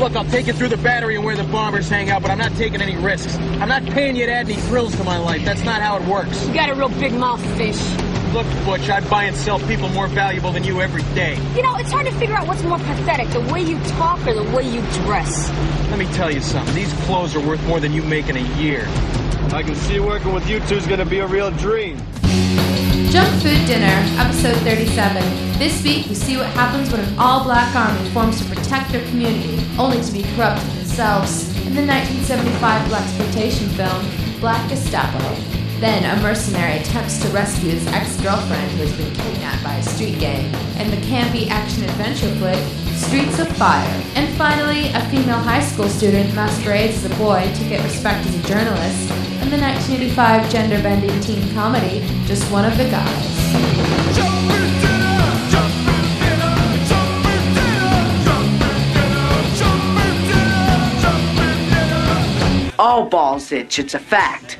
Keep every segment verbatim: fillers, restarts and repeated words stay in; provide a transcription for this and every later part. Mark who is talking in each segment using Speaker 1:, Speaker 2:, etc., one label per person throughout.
Speaker 1: Look, I'll take you through the battery and where the bombers hang out, but I'm not taking any risks. I'm not paying you to add any thrills to my life. That's not how it works.
Speaker 2: You got a real big mouth, fish.
Speaker 1: Look, Butch, I buy and sell people more valuable than you every day.
Speaker 2: You know, it's hard to figure out what's more pathetic, the way you talk or the way you dress.
Speaker 1: Let me tell you something. These clothes are worth more than you make in a year.
Speaker 3: I can see working with you two is going to be a real dream.
Speaker 4: Junk Food Dinner, episode thirty-seven. This week, we see what happens when an all-black army forms to protect their community, only to be corrupted themselves, in the nineteen seventy-five blaxploitation film, Black Gestapo. Then, a mercenary attempts to rescue his ex-girlfriend who has been kidnapped by a street gang, and the campy action-adventure flick, Streets of Fire. And finally, a female high school student masquerades as a boy to get respect as a journalist, and the nineteen eighty-five gender-bending teen comedy, Just One of the Guys.
Speaker 5: All balls itch, it's a fact.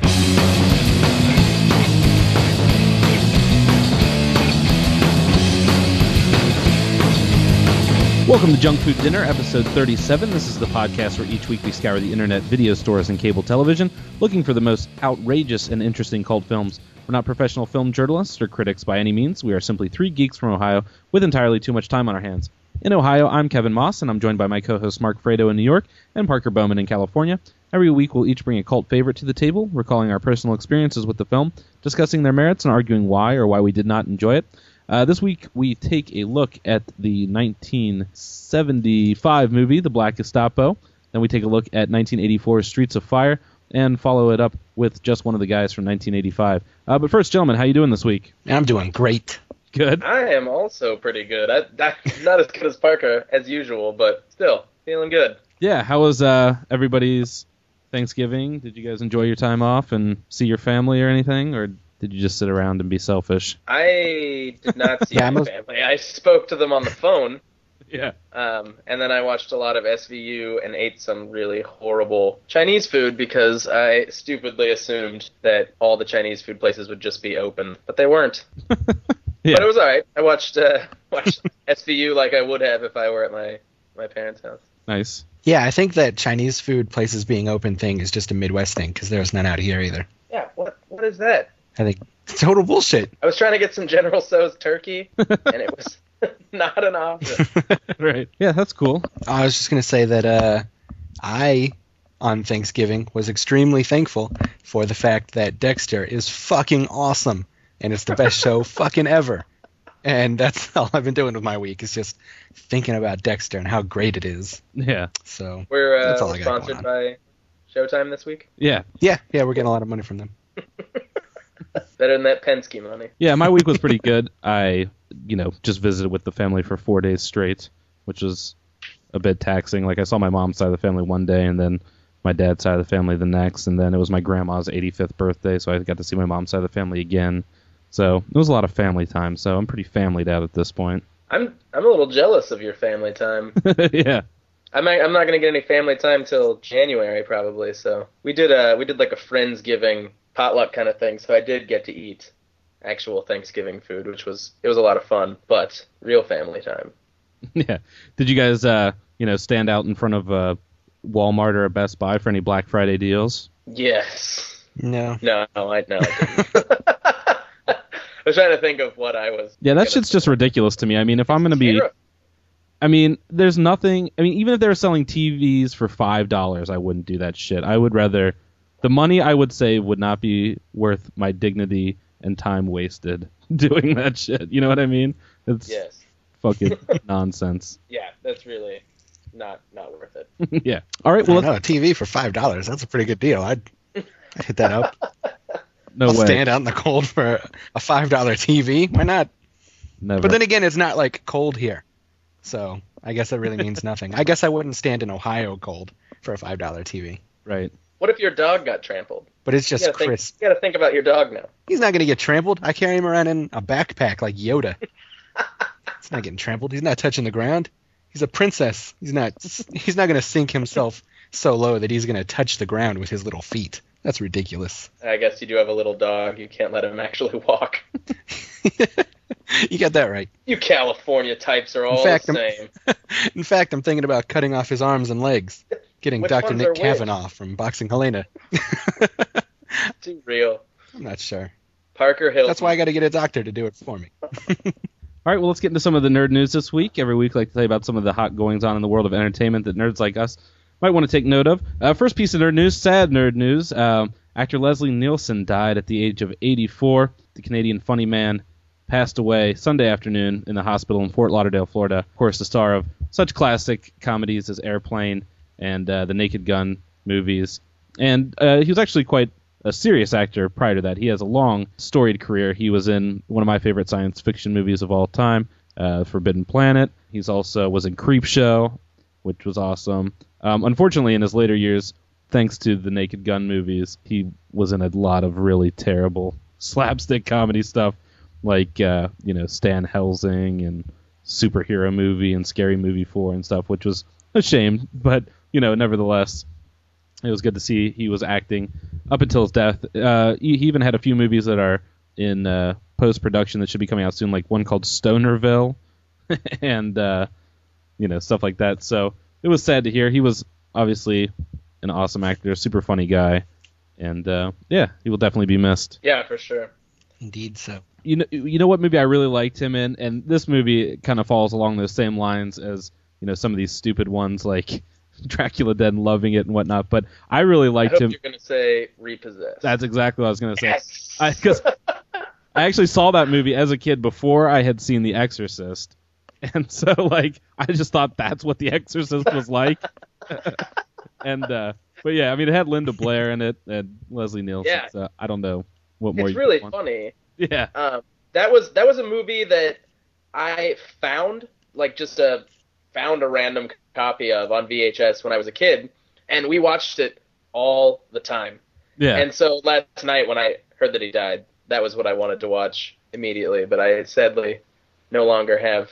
Speaker 6: Welcome to Junk Food Dinner, episode thirty-seven. This is the podcast where each week we scour the internet, video stores, and cable television, looking for the most outrageous and interesting cult films. We're not professional film journalists or critics by any means. We are simply three geeks from Ohio with entirely too much time on our hands. In Ohio, I'm Kevin Moss, and I'm joined by my co-host Mark Fredo in New York and Parker Bowman in California. Every week, we'll each bring a cult favorite to the table, recalling our personal experiences with the film, discussing their merits, and arguing why or why we did not enjoy it. Uh, this week, we take a look at the nineteen seventy-five movie, The Black Gestapo. Then we take a look at nineteen eighty-four's Streets of Fire, and follow it up with Just One of the Guys from nineteen eighty-five. Uh, but first, gentlemen, how you doing this week?
Speaker 7: I'm doing great.
Speaker 6: Good.
Speaker 8: I am also pretty good. I, I, not as good as Parker, as usual, but still, feeling good.
Speaker 6: Yeah, how was uh, everybody's Thanksgiving? Did you guys enjoy your time off and see your family or anything, or did you just sit around and be selfish?
Speaker 8: I did not see my family. I spoke to them on the phone.
Speaker 6: Yeah.
Speaker 8: Um, and then I watched a lot of S V U and ate some really horrible Chinese food because I stupidly assumed that all the Chinese food places would just be open, but they weren't.
Speaker 6: Yeah.
Speaker 8: But it was all right. I watched uh, watched S V U like I would have if I were at my, my parents' house.
Speaker 6: Nice.
Speaker 7: Yeah, I think that Chinese food places being open thing is just a Midwest thing, because there's none out here either.
Speaker 8: Yeah, what what is that?
Speaker 7: I think it's total bullshit.
Speaker 8: I was trying to get some General Tso's turkey, and it was not an option.
Speaker 6: Right. Yeah, that's cool.
Speaker 7: I was just going to say that uh, I, on Thanksgiving, was extremely thankful for the fact that Dexter is fucking awesome, and it's the best show fucking ever. And that's all I've been doing with my week, is just thinking about Dexter and how great it is.
Speaker 6: Yeah.
Speaker 7: So
Speaker 8: We're uh,
Speaker 7: that's all I got
Speaker 8: sponsored
Speaker 7: going on.
Speaker 8: by Showtime this week.
Speaker 6: Yeah.
Speaker 7: Yeah, yeah, we're getting a lot of money from them.
Speaker 8: Better than that Penske money.
Speaker 6: Yeah, my week was pretty good. I, you know, just visited with the family for four days straight, which was a bit taxing. Like, I saw my mom's side of the family one day, and then my dad's side of the family the next, and then it was my grandma's eighty-fifth birthday, so I got to see my mom's side of the family again. So it was a lot of family time, so I'm pretty familyed out at this point.
Speaker 8: I'm I'm a little jealous of your family time.
Speaker 6: Yeah.
Speaker 8: I'm not, I'm not going to get any family time till January probably. So we did a we did like a Friendsgiving potluck kind of thing. So I did get to eat actual Thanksgiving food, which was it was a lot of fun, but real family time.
Speaker 6: Yeah. Did you guys uh you know stand out in front of uh, Walmart or a Best Buy for any Black Friday deals?
Speaker 8: Yes.
Speaker 7: No.
Speaker 8: No, I no. I didn't. I was trying to think of what I was.
Speaker 6: Yeah, that shit's just ridiculous to me. I mean, if I'm going to be... I mean, there's nothing... I mean, even if they were selling T Vs for five dollars, I wouldn't do that shit. I would rather... The money I would save would not be worth my dignity and time wasted doing that shit. You know what I mean? It's
Speaker 8: yes.
Speaker 6: fucking nonsense.
Speaker 8: Yeah, that's really not not worth it.
Speaker 6: Yeah. All right, well...
Speaker 7: I don't know, a T V for five dollars, that's a pretty good deal. I'd, I'd hit that up.
Speaker 6: No
Speaker 7: I'll
Speaker 6: way.
Speaker 7: stand out in the cold for a five dollar T V. Why not?
Speaker 6: Never.
Speaker 7: But then again, it's not like cold here. So I guess that really means nothing. I guess I wouldn't stand in Ohio cold for a five dollar T V.
Speaker 6: Right.
Speaker 8: What if your dog got trampled?
Speaker 7: But it's just
Speaker 8: you gotta
Speaker 7: crisp.
Speaker 8: Think, you got to think about your dog now.
Speaker 7: He's not going to get trampled. I carry him around in a backpack like Yoda. He's not getting trampled. He's not touching the ground. He's a princess. He's not. He's not going to sink himself so low that he's going to touch the ground with his little feet. That's ridiculous.
Speaker 8: I guess you do have a little dog. You can't let him actually walk.
Speaker 7: You got that right.
Speaker 8: You California types are all
Speaker 7: fact,
Speaker 8: the
Speaker 7: I'm-
Speaker 8: same.
Speaker 7: In fact, I'm thinking about cutting off his arms and legs. Getting
Speaker 8: Which
Speaker 7: Doctor
Speaker 8: ones
Speaker 7: Nick
Speaker 8: are which?
Speaker 7: Kavanaugh from Boxing Helena.
Speaker 8: Too real.
Speaker 7: I'm not sure.
Speaker 8: Parker Hilton.
Speaker 7: That's why I got to get a doctor to do it for me.
Speaker 6: All right, well, let's get into some of the nerd news this week. Every week, I like to tell you about some of the hot goings-on in the world of entertainment that nerds like us might want to take note of. Uh, first piece of nerd news, sad nerd news. Um, actor Leslie Nielsen died at the age of eighty-four. The Canadian funny man passed away Sunday afternoon in the hospital in Fort Lauderdale, Florida. Of course, the star of such classic comedies as Airplane and uh, the Naked Gun movies. And uh, he was actually quite a serious actor prior to that. He has a long, storied career. He was in one of my favorite science fiction movies of all time, uh, Forbidden Planet. He's also was in Creepshow, which was awesome. Um, unfortunately, in his later years, thanks to the Naked Gun movies, he was in a lot of really terrible slapstick comedy stuff, like uh, you know Stan Helsing and Superhero Movie and Scary Movie four and stuff, which was a shame. But you know, nevertheless, it was good to see he was acting up until his death. Uh, he, he even had a few movies that are in uh, post-production that should be coming out soon, like one called Stonerville and uh, you know stuff like that. So it was sad to hear. He was obviously an awesome actor, super funny guy, and uh, yeah, he will definitely be missed.
Speaker 8: Yeah, for sure.
Speaker 7: Indeed so.
Speaker 6: You know, you know what movie I really liked him in, and this movie kind of falls along those same lines as you know some of these stupid ones like Dracula Dead and Loving It and whatnot. But I really
Speaker 8: I
Speaker 6: liked
Speaker 8: hope
Speaker 6: him.
Speaker 8: you're going to say Repossessed.
Speaker 6: That's exactly what I was going to say.
Speaker 8: Yes!
Speaker 6: I, 'cause I actually saw that movie as a kid before I had seen The Exorcist, and so like I just thought that's what The Exorcist was like. and uh, but yeah, I mean it had Linda Blair in it and Leslie Nielsen.
Speaker 8: Yeah.
Speaker 6: So I don't know what more.
Speaker 8: It's
Speaker 6: you
Speaker 8: really
Speaker 6: want.
Speaker 8: funny.
Speaker 6: Yeah.
Speaker 8: Um, that was that was a movie that I found, like just a found a random copy of on V H S when I was a kid, and we watched it all the time.
Speaker 6: Yeah.
Speaker 8: And so last night when I heard that he died, that was what I wanted to watch immediately, but I sadly no longer have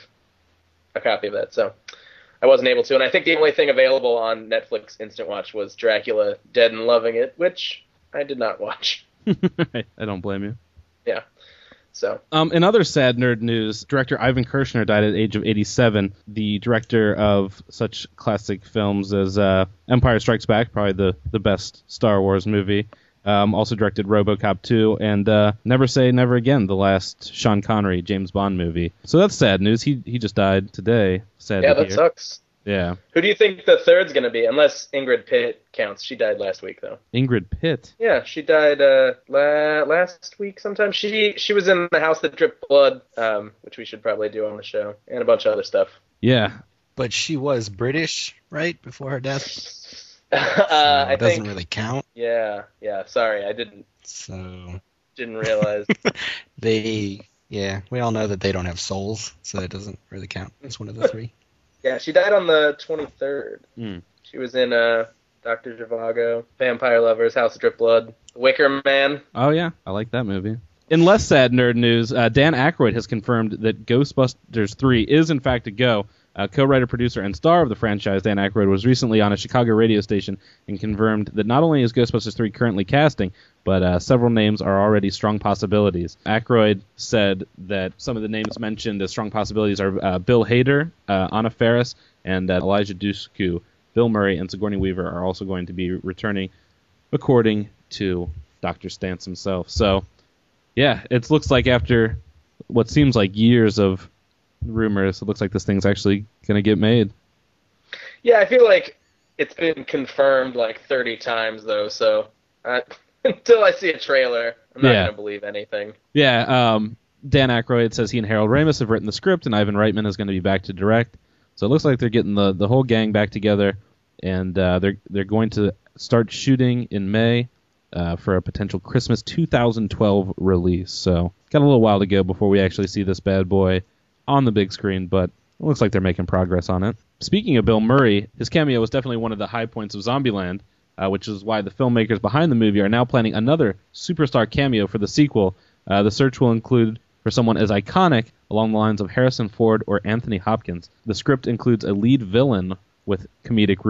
Speaker 8: a copy of that, so I wasn't able to. And I think the only thing available on Netflix Instant Watch was Dracula Dead and Loving It, which I did not watch.
Speaker 6: I don't blame you.
Speaker 8: Yeah. So,
Speaker 6: Um, in other sad nerd news, director Ivan Kershner died at the age of eighty-seven. The director of such classic films as uh, Empire Strikes Back, probably the, the best Star Wars movie. Um, also directed RoboCop two and uh, Never Say Never Again, the last Sean Connery James Bond movie. So that's sad news. He he just died today. Sad
Speaker 8: yeah,
Speaker 6: to
Speaker 8: that
Speaker 6: hear.
Speaker 8: sucks.
Speaker 6: Yeah.
Speaker 8: Who do you think the third's going to be? Unless Ingrid Pitt counts. She died last week, though.
Speaker 6: Ingrid Pitt.
Speaker 8: Yeah, she died uh, la- last week sometime. She she was in The House That Dripped Blood, um, which we should probably do on the show, and a bunch of other stuff.
Speaker 6: Yeah.
Speaker 7: But she was British, right, before her death?
Speaker 8: uh,
Speaker 7: So
Speaker 8: I
Speaker 7: it doesn't
Speaker 8: think,
Speaker 7: really count.
Speaker 8: Yeah, yeah. Sorry, I didn't
Speaker 7: So
Speaker 8: didn't realize.
Speaker 7: they, yeah, we all know that they don't have souls, so that doesn't really count. It's one of the three.
Speaker 8: Yeah, she died on the twenty-third.
Speaker 6: Mm.
Speaker 8: She was in uh, Doctor Zhivago, Vampire Lovers, House of Drip Blood, Wicker Man.
Speaker 6: Oh, yeah. I like that movie. In less sad nerd news, uh, Dan Aykroyd has confirmed that Ghostbusters three is in fact a go. Uh, co-writer, producer, and star of the franchise, Dan Aykroyd, was recently on a Chicago radio station and confirmed that not only is Ghostbusters three currently casting, but uh, several names are already strong possibilities. Aykroyd said that some of the names mentioned as strong possibilities are uh, Bill Hader, uh, Anna Faris, and uh, Elijah Dushku. Bill Murray and Sigourney Weaver are also going to be returning, according to Doctor Stantz himself. So, yeah, it looks like after what seems like years of rumors, it looks like this thing's actually going to get made.
Speaker 8: Yeah, I feel like it's been confirmed like thirty times, though, so uh, until I see a trailer, I'm not
Speaker 6: Yeah.
Speaker 8: going to believe anything.
Speaker 6: Yeah, um, Dan Aykroyd says he and Harold Ramis have written the script, and Ivan Reitman is going to be back to direct. So it looks like they're getting the, the whole gang back together, and uh, they're they're going to start shooting in May uh, for a potential Christmas two thousand twelve release. So got a little while to go before we actually see this bad boy on the big screen, but it looks like they're making progress on it. Speaking of Bill Murray, his cameo was definitely one of the high points of Zombieland, uh, which is why the filmmakers behind the movie are now planning another superstar cameo for the sequel. Uh, the search will include for someone as iconic along the lines of Harrison Ford or Anthony Hopkins. The script includes a lead villain with comedic roots,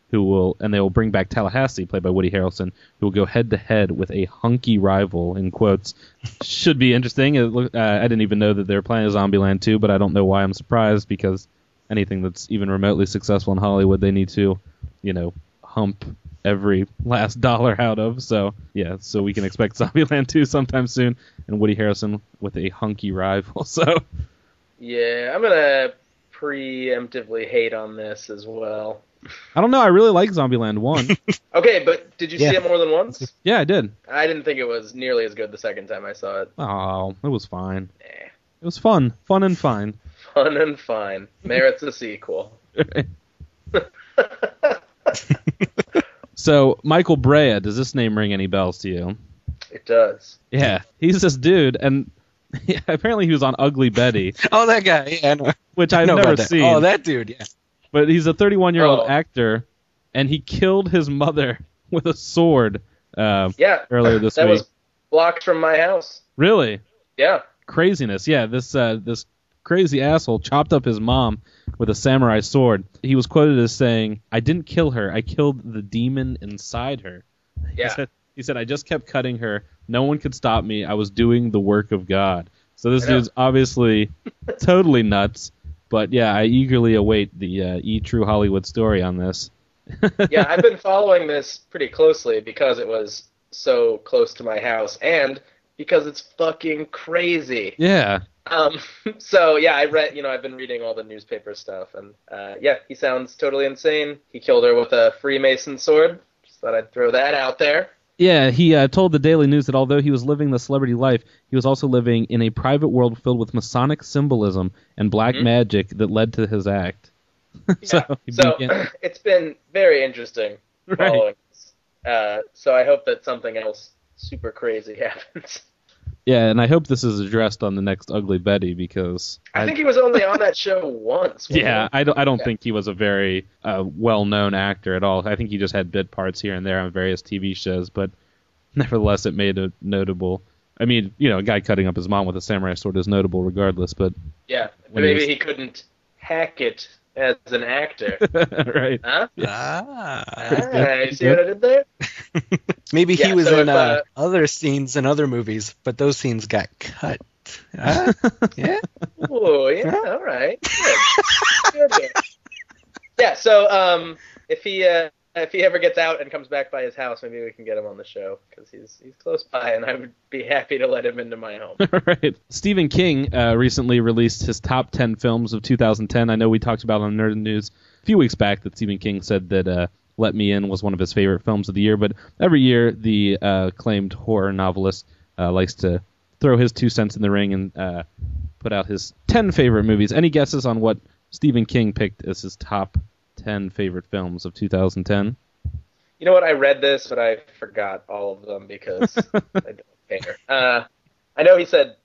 Speaker 6: who will, and they will bring back Tallahassee, played by Woody Harrelson, who will go head to head with a hunky rival, in quotes. Should be interesting. It look, uh, I didn't even know that they were planning Zombieland two, but I don't know why I'm surprised, because anything that's even remotely successful in Hollywood, they need to, you know, hump every last dollar out of. So, yeah, so we can expect Zombieland two sometime soon, and Woody Harrelson with a hunky rival. So,
Speaker 8: yeah, I'm going to preemptively hate on this as well.
Speaker 6: I don't know. I really like Zombieland one.
Speaker 8: Okay, but did you
Speaker 7: Yeah.
Speaker 8: see it more than once?
Speaker 6: Yeah, I did.
Speaker 8: I didn't think it was nearly as good the second time I saw it.
Speaker 6: Oh, it was fine.
Speaker 8: Eh,
Speaker 6: It was fun. Fun and fine.
Speaker 8: fun and fine. Merits a sequel.
Speaker 6: So, Michael Brea, does this name ring any bells to you?
Speaker 8: It does.
Speaker 6: Yeah, he's this dude, and apparently he was on Ugly Betty,
Speaker 7: Oh, that guy. Yeah, I know.
Speaker 6: which
Speaker 7: I
Speaker 6: I've
Speaker 7: know
Speaker 6: never
Speaker 7: about that.
Speaker 6: seen.
Speaker 7: Oh, that dude, yeah.
Speaker 6: But he's a thirty-one-year-old
Speaker 8: Oh.
Speaker 6: actor, and he killed his mother with a sword uh,
Speaker 8: Yeah.
Speaker 6: earlier this
Speaker 8: that
Speaker 6: week.
Speaker 8: was blocked from my house.
Speaker 6: Really?
Speaker 8: Yeah.
Speaker 6: Craziness. Yeah, this uh, this crazy asshole chopped up his mom with a samurai sword. He was quoted as saying, "I didn't kill her. I killed the demon inside her." He
Speaker 8: Yeah.
Speaker 6: said, he said, "I just kept cutting her. No one could stop me. I was doing the work of God." So this
Speaker 8: I know.
Speaker 6: dude's obviously totally nuts. But yeah, I eagerly await the uh, E! True Hollywood story on this.
Speaker 8: Yeah, I've been following this pretty closely because it was so close to my house and because it's fucking crazy.
Speaker 6: Yeah.
Speaker 8: Um, so yeah, I read, you know, I've been reading all the newspaper stuff, and uh, yeah, he sounds totally insane. He killed her with a Freemason sword. Just thought I'd throw that out there.
Speaker 6: Yeah, he uh, told the Daily News that although he was living the celebrity life, he was also living in a private world filled with Masonic symbolism and black
Speaker 8: Mhm.
Speaker 6: magic that led to his act. so
Speaker 8: Yeah.
Speaker 6: he
Speaker 8: So
Speaker 6: began-
Speaker 8: it's been very interesting
Speaker 6: Right.
Speaker 8: following this. Uh, so I hope that something else super crazy happens.
Speaker 6: yeah, and I hope this is addressed on the next Ugly Betty because
Speaker 8: I think he was only on that show once. wasn't
Speaker 6: yeah,
Speaker 8: he?
Speaker 6: I don't, I don't
Speaker 8: Yeah.
Speaker 6: think he was a very uh, well-known actor at all. I think he just had bit parts here and there on various T V shows, but nevertheless, it made it notable. I mean, you know, a guy cutting up his mom with a samurai sword is notable regardless, but
Speaker 8: Yeah,
Speaker 6: When he
Speaker 8: maybe
Speaker 6: was-
Speaker 8: he couldn't hack it as an actor.
Speaker 6: right.
Speaker 8: Huh?
Speaker 7: Ah.
Speaker 8: Ah, you see what I did there?
Speaker 7: Maybe he
Speaker 8: Yeah,
Speaker 7: was
Speaker 8: so
Speaker 7: in
Speaker 8: if,
Speaker 7: uh,
Speaker 8: uh,
Speaker 7: other scenes in other movies, but those scenes got cut. Huh? Yeah.
Speaker 8: Oh, yeah, all right. Good. Good, good. Yeah, so um, if he uh, if he ever gets out and comes back by his house, maybe we can get him on the show because he's he's close by, and I would be happy to let him into my home.
Speaker 6: right. Stephen King uh, recently released his top ten films of two thousand ten. I know we talked about on Nerd News a few weeks back that Stephen King said that uh, Let Me In was one of his favorite films of the year, but every year the uh, acclaimed horror novelist uh, likes to throw his two cents in the ring and uh, put out his ten favorite movies. Any guesses on what Stephen King picked as his top ten favorite films of two thousand ten?
Speaker 8: You know what? I read this, but I forgot all of them because I don't care. Uh, I know he said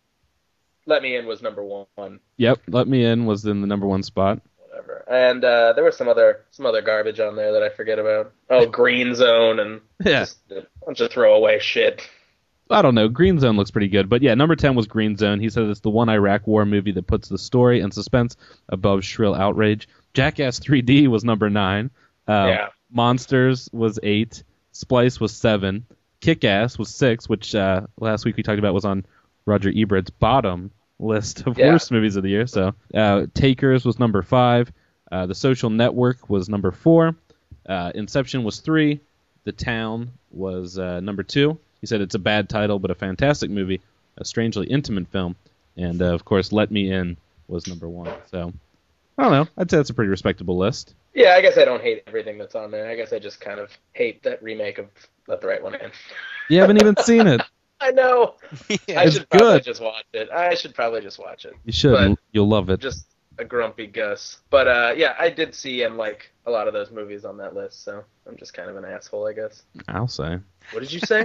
Speaker 8: Let Me In was number one.
Speaker 6: Yep, Let Me In was in the number one spot.
Speaker 8: Whatever. And uh, there was some other some other garbage on there that I forget about. Oh, Green Zone and
Speaker 6: Yeah.
Speaker 8: just a bunch of throwaway shit.
Speaker 6: I don't know. Green Zone looks pretty good. But yeah, number ten was Green Zone. He said it's the one Iraq war movie that puts the story and suspense above shrill outrage. Jackass three D was number nine. Uh,
Speaker 8: Yeah.
Speaker 6: Monsters was eight. Splice was seven. Kick-Ass was six, which uh, last week we talked about was on Roger Ebert's bottom list of
Speaker 8: Yeah.
Speaker 6: worst movies of the year. So uh, Takers was number five. Uh, The Social Network was number four. Uh, Inception was three. The Town was uh, number two. He said it's a bad title, but a fantastic movie, a strangely intimate film. And, uh, of course, Let Me In was number one. So, I don't know. I'd say that's a pretty respectable list.
Speaker 8: Yeah, I guess I don't hate everything that's on there. I guess I just kind of hate that remake of Let the Right One In.
Speaker 6: You haven't even seen it.
Speaker 8: I know. I
Speaker 6: It's
Speaker 8: should probably
Speaker 6: good.
Speaker 8: just watch it. I should probably just watch it.
Speaker 6: You should.
Speaker 8: But
Speaker 6: You'll love it.
Speaker 8: just a grumpy Gus. But uh, yeah, I did see and like a lot of those movies on that list, so I'm just kind of an asshole, I guess.
Speaker 6: I'll say.
Speaker 8: What did you say?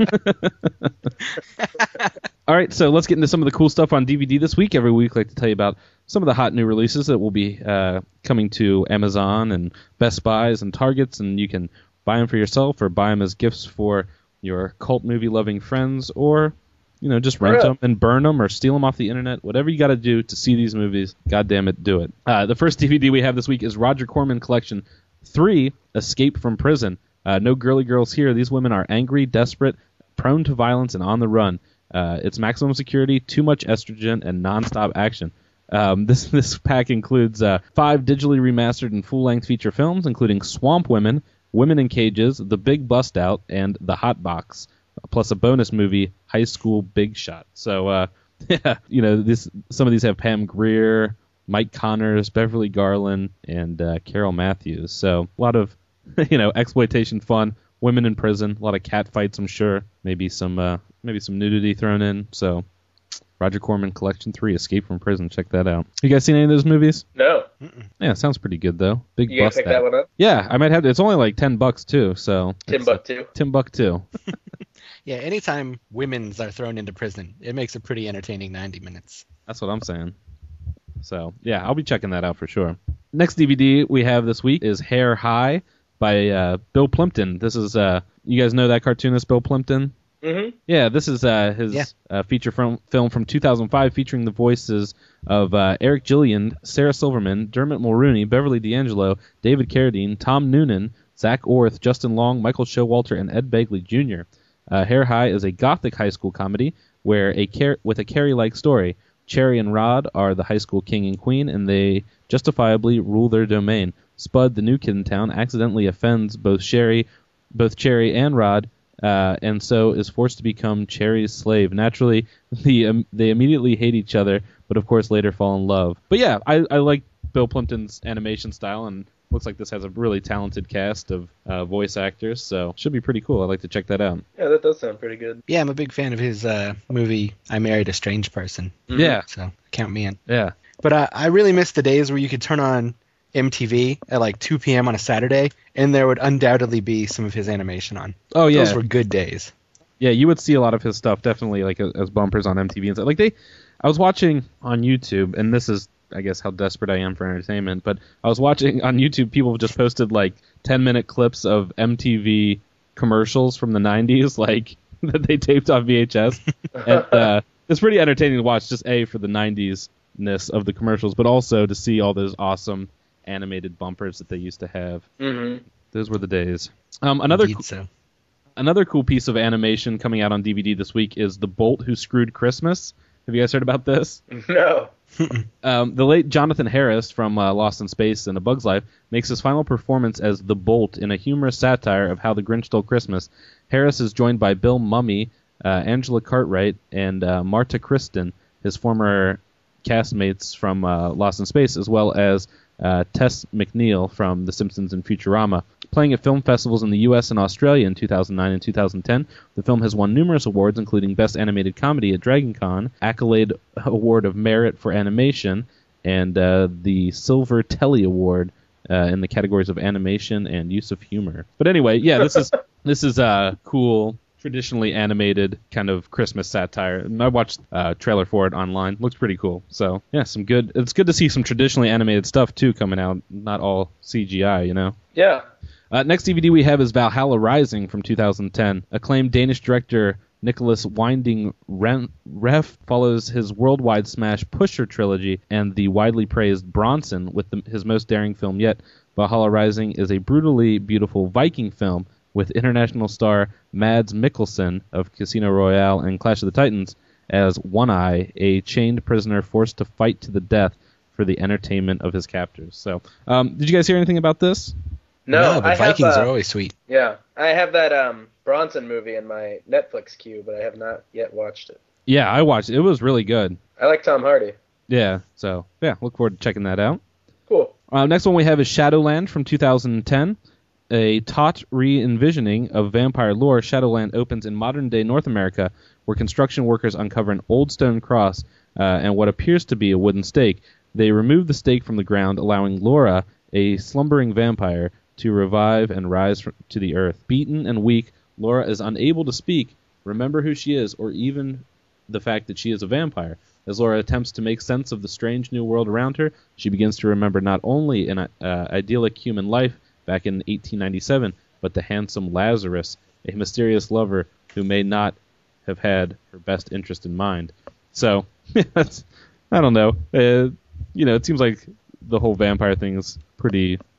Speaker 6: All right, so let's get into some of the cool stuff on D V D this week. Every week, I like to tell you about some of the hot new releases that will be uh, coming to Amazon and Best Buys and Targets, and you can buy them for yourself or buy them as gifts for your cult movie-loving friends, or you know, just rent
Speaker 8: Yeah.
Speaker 6: them and burn them or steal them off the internet. Whatever you got to do to see these movies, God damn it, do it. Uh, the first D V D we have this week is Roger Corman Collection, Three, Escape from Prison. Uh, no girly girls here. These women are angry, desperate, prone to violence, and on the run. Uh, it's maximum security, too much estrogen, and nonstop action. Um, this this pack includes uh, five digitally remastered and full-length feature films, including Swamp Women, Women in Cages, The Big Bust Out, and The Hot Box, plus a bonus movie, High School Big Shot. So, uh, yeah, you know, this some of these have Pam Grier, Mike Connors, Beverly Garland, and uh, Carol Matthews. So a lot of, you know, exploitation fun, women in prison, a lot of cat fights, I'm sure. Maybe some uh, maybe some nudity thrown in. So Roger Corman Collection three, Escape from Prison. Check that out. You guys seen any of those movies?
Speaker 8: No.
Speaker 6: Yeah, sounds pretty good, though. Big
Speaker 8: You gonna
Speaker 6: bust
Speaker 8: pick
Speaker 6: out.
Speaker 8: that one up?
Speaker 6: Yeah, I might have to. It's only like ten bucks, too. So
Speaker 8: Timbuktu.
Speaker 6: Timbuktu.
Speaker 7: Yeah, anytime women's are thrown into prison, it makes a pretty entertaining ninety minutes.
Speaker 6: That's what I'm saying. So, yeah, I'll be checking that out for sure. Next D V D we have this week is Hair High by uh, Bill Plimpton. This is, uh, you guys know that cartoonist Bill Plimpton?
Speaker 8: Mm-hmm.
Speaker 6: Yeah, this is uh, his
Speaker 7: Yeah.
Speaker 6: uh, feature film, film from two thousand five featuring the voices of uh, Eric Gillian, Sarah Silverman, Dermot Mulrooney, Beverly D'Angelo, David Carradine, Tom Noonan, Zach Orth, Justin Long, Michael Showalter, and Ed Begley Junior Uh, Hair High is a gothic high school comedy where a Car- with a Carrie-like story. Cherry and Rod are the high school king and queen, and they justifiably rule their domain. Spud, the new kid in town, accidentally offends both Sherry, both Cherry and Rod, uh, and so is forced to become Cherry's slave. Naturally, the um, they immediately hate each other, but of course later fall in love. But yeah, I, I like Bill Plimpton's animation style, and looks like this has a really talented cast of uh, voice actors, so should be pretty cool. I'd like to check that out.
Speaker 8: Yeah, that does sound pretty good.
Speaker 7: Yeah, I'm a big fan of his uh, movie I Married a Strange Person.
Speaker 8: Mm-hmm.
Speaker 6: Yeah,
Speaker 7: So count me in.
Speaker 6: yeah.
Speaker 7: But uh, I really miss the days where you could turn on M T V at like two p.m. on a Saturday, and there would undoubtedly be some of his animation on.
Speaker 6: Oh yeah,
Speaker 7: Those were good days.
Speaker 6: yeah. You would see a lot of his stuff definitely like as, as bumpers on M T V and stuff. Like they, I was watching on YouTube, and this is I guess how desperate I am for entertainment. But I was watching on YouTube, people just posted like ten minute clips of M T V commercials from the nineties, like that they taped on V H S. And uh, it's pretty entertaining to watch, just A, for the nineties-ness of the commercials, but also to see all those awesome animated bumpers that they used to have.
Speaker 8: Mm-hmm.
Speaker 6: Those were the days. Um, another
Speaker 7: Indeed
Speaker 6: co-
Speaker 7: so.
Speaker 6: another cool piece of animation coming out on D V D this week is The Bolt Who Screwed Christmas. Have you guys heard about this?
Speaker 8: No.
Speaker 6: Um, the late Jonathan Harris from uh, Lost in Space and A Bug's Life makes his final performance as the Bolt in a humorous satire of how the Grinch stole Christmas. Harris is joined by Bill Mumy, uh, Angela Cartwright, and uh, Marta Kristen, his former castmates from uh, Lost in Space, as well as uh, Tess McNeil from The Simpsons and Futurama. Playing at film festivals in the U S and Australia in two thousand nine and two thousand ten, the film has won numerous awards, including Best Animated Comedy at DragonCon, Accolade Award of Merit for Animation, and uh, the Silver Telly Award uh, in the categories of animation and use of humor. But anyway, yeah, this is this is a uh, cool, traditionally animated kind of Christmas satire. And I watched a uh, trailer for it online. Looks pretty cool. So yeah, some good. It's good to see some traditionally animated stuff too coming out. Not all C G I, you know.
Speaker 8: Yeah.
Speaker 6: Uh, next D V D we have is Valhalla Rising from two thousand ten. Acclaimed Danish director Nicholas Winding Refn follows his worldwide smash Pusher trilogy and the widely praised Bronson with the, his most daring film yet. Valhalla Rising is a brutally beautiful Viking film with international star Mads Mikkelsen of Casino Royale and Clash of the Titans as One Eye, a chained prisoner forced to fight to the death for the entertainment of his captors. So, um, did you guys hear anything about this?
Speaker 8: No,
Speaker 7: but
Speaker 8: I
Speaker 7: Vikings
Speaker 8: have, uh,
Speaker 7: are always sweet.
Speaker 8: Yeah, I have that um, Bronson movie in my Netflix queue, but I have not yet watched it.
Speaker 6: Yeah, I watched it. It was really good.
Speaker 8: I like Tom Hardy.
Speaker 6: Yeah, so, yeah, look forward to checking that out.
Speaker 8: Cool.
Speaker 6: Uh, next one we have is Shadowland from two thousand ten. A taut re-envisioning of vampire lore, Shadowland opens in modern-day North America, where construction workers uncover an old stone cross uh, and what appears to be a wooden stake. They remove the stake from the ground, allowing Laura, a slumbering vampire, to revive and rise to the earth. Beaten and weak, Laura is unable to speak, remember who she is, or even the fact that she is a vampire. As Laura attempts to make sense of the strange new world around her, she begins to remember not only an uh, idyllic human life back in eighteen ninety-seven, but the handsome Lazarus, a mysterious lover who may not have had her best interest in mind. So, that's, I don't know. Uh, you know, it seems like the whole vampire thing is pretty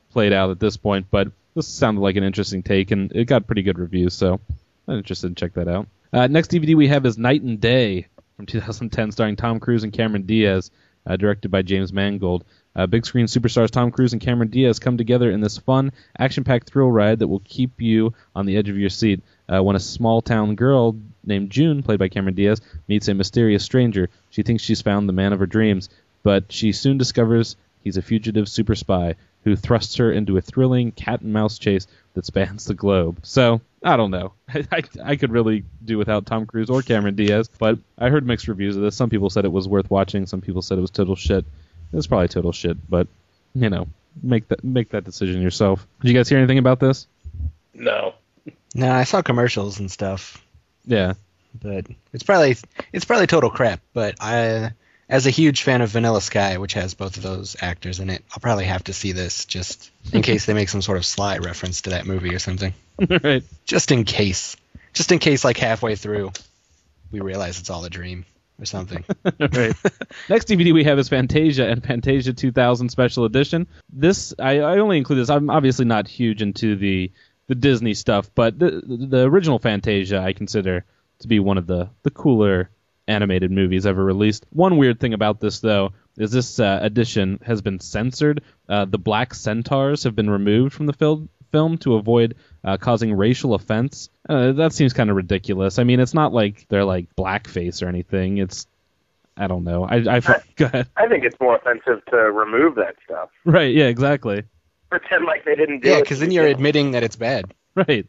Speaker 6: played out at this point, but this sounded like an interesting take, and it got pretty good reviews, so I'm interested in check that out. Uh, next D V D we have is Night and Day from two thousand ten, starring Tom Cruise and Cameron Diaz, uh, directed by James Mangold. Uh, big screen superstars Tom Cruise and Cameron Diaz come together in this fun, action-packed thrill ride that will keep you on the edge of your seat uh, when a small-town girl named June, played by Cameron Diaz, meets a mysterious stranger. She thinks she's found the man of her dreams, but she soon discovers he's a fugitive super spy who thrusts her into a thrilling cat-and-mouse chase that spans the globe. So, I don't know. I, I, I could really do without Tom Cruise or Cameron Diaz, but I heard mixed reviews of this. Some people said it was worth watching. Some people said it was total shit. It's probably total shit, but, you know, make that make that decision yourself. Did you guys hear anything about this?
Speaker 8: No.
Speaker 7: No, I saw commercials and stuff.
Speaker 6: Yeah.
Speaker 7: But it's probably it's probably total crap, but I, as a huge fan of Vanilla Sky, which has both of those actors in it, I'll probably have to see this just in case they make some sort of sly reference to that movie or something.
Speaker 6: Right.
Speaker 7: Just in case. Just in case, like, halfway through, we realize it's all a dream or something.
Speaker 6: Right. Next D V D we have is Fantasia and Fantasia two thousand Special Edition. This, I, I only include this, I'm obviously not huge into the, the Disney stuff, but the, the original Fantasia I consider to be one of the, the cooler animated movies ever released. One weird thing about this, though, is this uh, edition has been censored. Uh, the black centaurs have been removed from the fil- film to avoid uh, causing racial offense. Uh, that seems kind of ridiculous. I mean, it's not like they're like blackface or anything. It's, I don't know. I, I, I go ahead.
Speaker 9: I think it's more offensive to remove that stuff.
Speaker 6: Right, yeah, exactly.
Speaker 9: Pretend like they didn't do it.
Speaker 7: Yeah, because then you're admitting that it's bad.
Speaker 6: Right.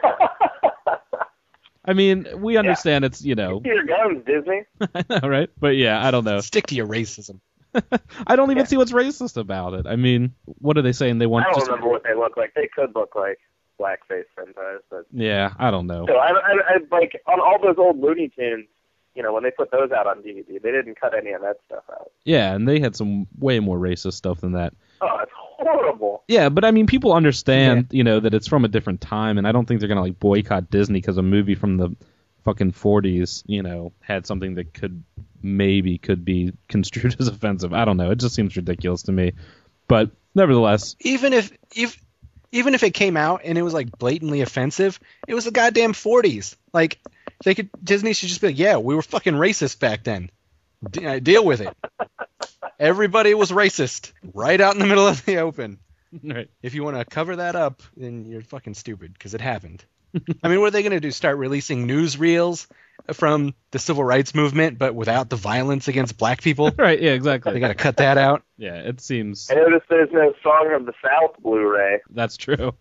Speaker 6: I mean, we understand yeah. it's, you know...
Speaker 9: Stick to your guns, Disney.
Speaker 6: I know, right? But yeah, I don't know.
Speaker 7: Stick to your racism.
Speaker 6: I don't even
Speaker 9: yeah.
Speaker 6: see what's racist about it. I mean, what are they saying? They want.
Speaker 9: I don't
Speaker 6: just...
Speaker 9: remember what they look like. They could look like blackface sometimes, but
Speaker 6: yeah, I don't know.
Speaker 9: So I, I, I like on all those old Looney Tunes. You know, when they put those out on D V D, they didn't cut any of that stuff out.
Speaker 6: Yeah, and they had some way more racist stuff than that.
Speaker 9: Oh, it's horrible.
Speaker 6: Yeah, but I mean, people understand, yeah. you know, that it's from a different time, and I don't think they're gonna like boycott Disney because a movie from the fucking forties, you know, had something that could maybe could be construed as offensive. I don't know. It just seems ridiculous to me. But nevertheless,
Speaker 7: even if if even if it came out and it was like blatantly offensive, it was the goddamn forties. Like they could Disney should just be like, yeah, we were fucking racist back then. De- deal with it. Everybody was racist right out in the middle of the open.
Speaker 6: Right.
Speaker 7: If you want to cover that up, then you're fucking stupid because it happened. I mean, what are they going to do? Start releasing newsreels from the civil rights movement, but without the violence against black people?
Speaker 6: Right, yeah, exactly.
Speaker 7: They got to cut that out.
Speaker 6: Yeah, it seems...
Speaker 9: I noticed there's no Song of the South Blu-ray.
Speaker 6: That's true.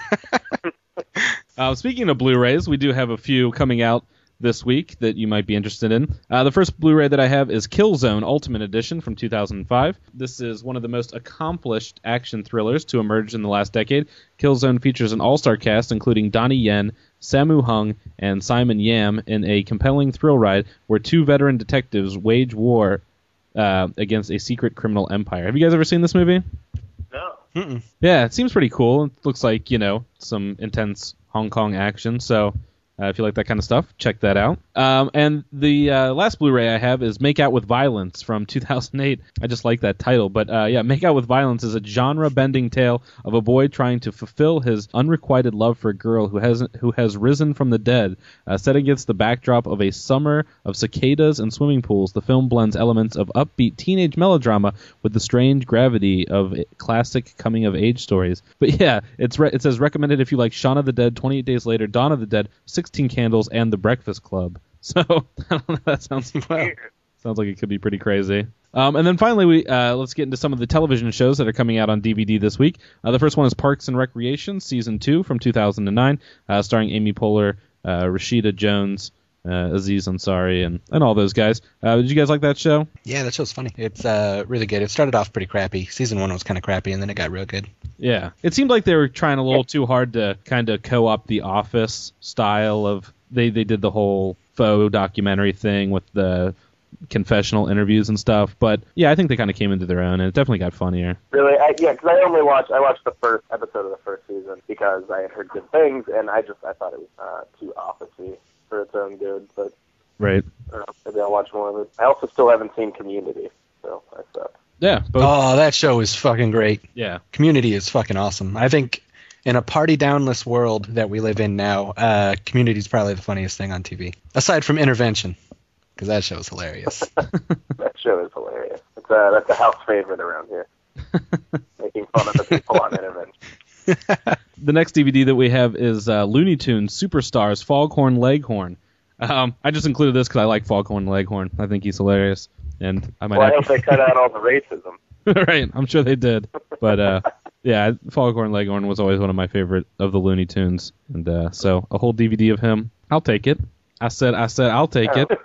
Speaker 6: uh, speaking of Blu-rays, we do have a few coming out this week that you might be interested in. Uh, the first Blu-ray that I have is Killzone Ultimate Edition from two thousand five. This is one of the most accomplished action thrillers to emerge in the last decade. Killzone features an all-star cast including Donnie Yen, Sammo Hung, and Simon Yam in a compelling thrill ride where two veteran detectives wage war uh, against a secret criminal empire. Have you guys ever seen this movie?
Speaker 9: No.
Speaker 7: Mm-mm.
Speaker 6: Yeah, it seems pretty cool. It looks like, you know, some intense Hong Kong action, so... Uh, if you like that kind of stuff, check that out. Um, and the uh, last Blu-ray I have is Make Out with Violence from two thousand eight. I just like that title. But uh, yeah, Make Out with Violence is a genre-bending tale of a boy trying to fulfill his unrequited love for a girl who has who has risen from the dead. Uh, set against the backdrop of a summer of cicadas and swimming pools, the film blends elements of upbeat teenage melodrama with the strange gravity of classic coming-of-age stories. But yeah, it's re- it says recommended if you like Shaun of the Dead, twenty-eight Days Later, Dawn of the Dead, sixteen Candles, and The Breakfast Club. So, I don't know, that sounds well, sounds like it could be pretty crazy. Um, and then finally, we uh, let's get into some of the television shows that are coming out on D V D this week. Uh, the first one is Parks and Recreation, Season two from two thousand nine, uh, starring Amy Poehler, uh, Rashida Jones, uh, Aziz Ansari, and, and all those guys. Uh, did you guys like that show?
Speaker 7: Yeah, that show's funny. It's uh, really good. It started off pretty crappy. Season one was kind of crappy, and then it got real good.
Speaker 6: Yeah. It seemed like they were trying a little too hard to kind of co-opt the Office style of... They, they did the whole faux documentary thing with the confessional interviews and stuff. But, yeah, I think they kind of came into their own, and it definitely got funnier.
Speaker 9: Really? I, yeah, because I only watched... I watched the first episode of the first season because I had heard good things, and I just... I thought it was uh, too Office-y for its own good, but...
Speaker 6: Right.
Speaker 9: I don't know, maybe I'll watch more of it. I also still haven't seen Community, so I suck.
Speaker 6: Yeah. Both.
Speaker 7: Oh, that show is fucking great.
Speaker 6: Yeah.
Speaker 7: Community is fucking awesome. I think in a party downless world that we live in now, uh, Community is probably the funniest thing on T V. Aside from Intervention, because that show is hilarious.
Speaker 9: That show is hilarious. It's a, that's a house favorite around here. Making fun of the people on Intervention.
Speaker 6: The next D V D that we have is uh, Looney Tunes Superstars Foghorn Leghorn. Um, I just included this because I like Foghorn Leghorn. I think he's hilarious, and I might.
Speaker 9: Well, I
Speaker 6: have
Speaker 9: hope they cut out all the racism.
Speaker 6: Right, I'm sure they did. But uh, yeah, Foghorn Leghorn was always one of my favorite of the Looney Tunes, and uh, so a whole D V D of him, I'll take it. I said, I said, I'll take it.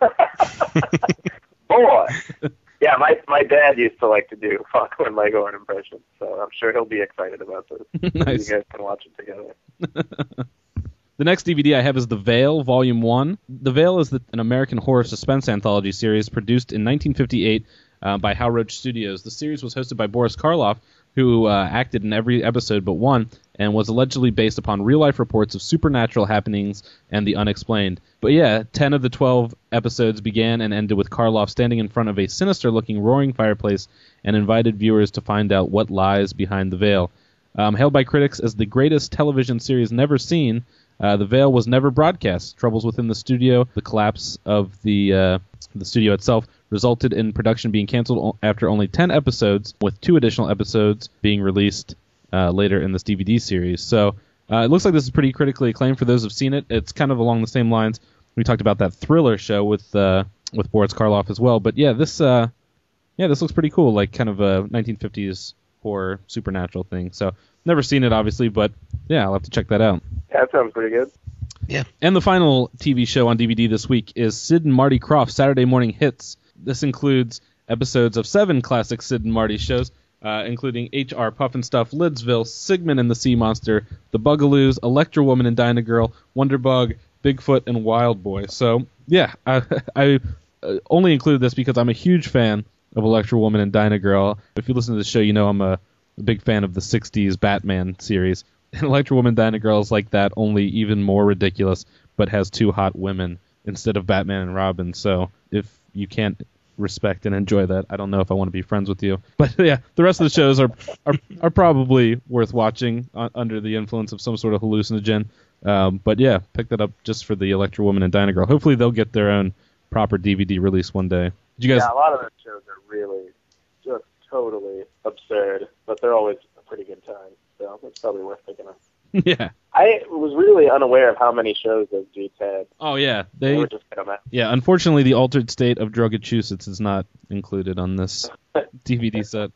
Speaker 9: Boy. Yeah, my my dad used to like to do Foghorn Leghorn impressions, so I'm sure he'll be excited about this.
Speaker 6: Nice.
Speaker 9: You guys can watch it together.
Speaker 6: The next D V D I have is The Veil, Volume one. The Veil is the, an American horror suspense anthology series produced in nineteen fifty-eight uh, by Hal Roach Studios. The series was hosted by Boris Karloff, who uh, acted in every episode but one, and was allegedly based upon real-life reports of supernatural happenings and the unexplained. But yeah, ten of the twelve episodes began and ended with Karloff standing in front of a sinister-looking roaring fireplace and invited viewers to find out what lies behind the veil. Um, hailed by critics as the greatest television series never seen, uh, The Veil was never broadcast. Troubles within the studio, the collapse of the uh, the studio itself, resulted in production being canceled after only ten episodes, with two additional episodes being released uh, later in this D V D series. So uh, it looks like this is pretty critically acclaimed for those who've seen it. It's kind of along the same lines. We talked about that Thriller show with uh, with Boris Karloff as well. But yeah, this uh, yeah this looks pretty cool, like kind of a nineteen fifties horror supernatural thing. So never seen it, obviously, but yeah, I'll have to check that out.
Speaker 9: Yeah, that sounds pretty good.
Speaker 7: Yeah.
Speaker 6: And the final T V show on D V D this week is Sid and Marty Krofft Saturday Morning Hits. This includes episodes of seven classic Sid and Marty shows, uh, including H R Pufnstuf, Lidsville, Sigmund and the Sea Monster, The Bugaloos, Electra Woman and Dinah Girl, Wonderbug, Bigfoot, and Wild Boy. So, yeah, I, I only included this because I'm a huge fan of Electra Woman and Dinah Girl. If you listen to the show, you know I'm a, a big fan of the sixties Batman series. And Electra Woman and Dinah Girl is like that, only even more ridiculous, but has two hot women instead of Batman and Robin. So if you can't respect and enjoy that, I don't know if I want to be friends with you. But yeah, the rest of the shows are are, are probably worth watching uh, under the influence of some sort of hallucinogen. Um, but yeah, pick that up just for the Electra Woman and Dinah Girl. Hopefully they'll get their own proper D V D release one day. Did you guys?
Speaker 9: Yeah, a lot of those shows are really just totally absurd, but they're always a pretty good time. So it's probably worth picking up.
Speaker 6: Yeah.
Speaker 9: I was really unaware of how many shows those dudes had.
Speaker 6: Oh yeah,
Speaker 9: They
Speaker 6: they.
Speaker 9: were just kind of
Speaker 6: Yeah, unfortunately, the altered state of Drugachusetts is not included on this D V D set.